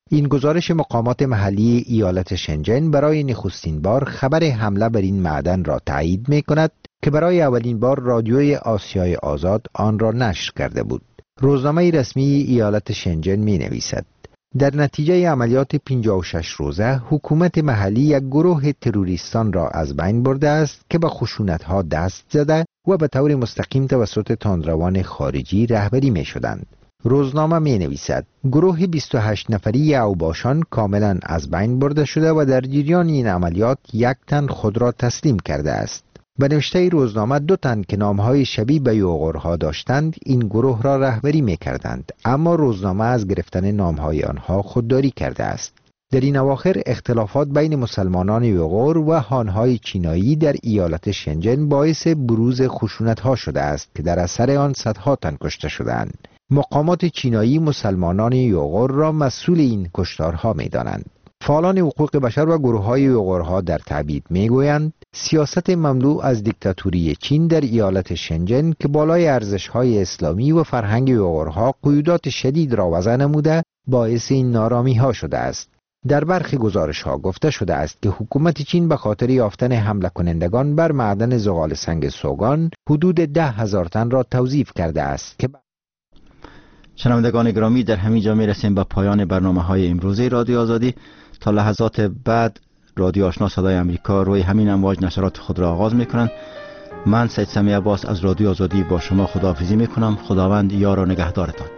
این گزارش مقامات محلی ایالت شنجن برای نخستین بار خبر حمله بر این معدن را تایید می کند که برای اولین بار رادیوی آسیای آزاد آن را نشر کرده بود. روزنامه رسمی ایالت شنجن می نویسد: در نتیجه عملیات 56 روزه حکومت محلی یک گروه تروریستان را از بین برده است که به خشونت‌ها دست زده و به طور مستقیم توسط تندروان خارجی رهبری می شدند. روزنامه می نویسد گروه 28 نفری اوباشان کاملا از بین برده شده و در جریان این عملیات یک تن خود را تسلیم کرده است. به نوشته روزنامه 2 تن که نامهای شبیه به یوغورها داشتند این گروه را رهبری می کردند، اما روزنامه از گرفتن نامهای آنها خودداری کرده است. در این اواخر اختلافات بین مسلمانان یوغور و هانهای چینایی در ایالت شنجن باعث بروز خشونت‌ها شده است که در اثر آن صدها تن کشته شدند. مقامات چینایی مسلمانان یوغور را مسئول این کشتارها می دانند. فعالان حقوق بشر و گروه‌های یوغورها در تعبیر می‌گویند سیاست مملو از دیکتاتوری چین در ایالت شنجن که بالای ارزش‌های اسلامی و فرهنگ یوغورها قیودات شدید را وضع نموده باعث این نارامی‌ها شده است. در برخی گزارش‌ها گفته شده است که حکومت چین به خاطر یافتن حمله کنندگان بر معدن زغال سنگ سوگان حدود 10,000 تن را توظیف کرده است که شنوندگان گرامی، در همین جا می‌رسیم به پایان برنامه‌های امروزی رادیو آزادی. تا لحظات بعد رادیو آشنا صدای امریکا روی همین امواج نشرات خود را آغاز می‌کنند. من سید سمی عباس از رادیو آزادی با شما خداحافظی می‌کنم. خداوند یار و نگهدارتان.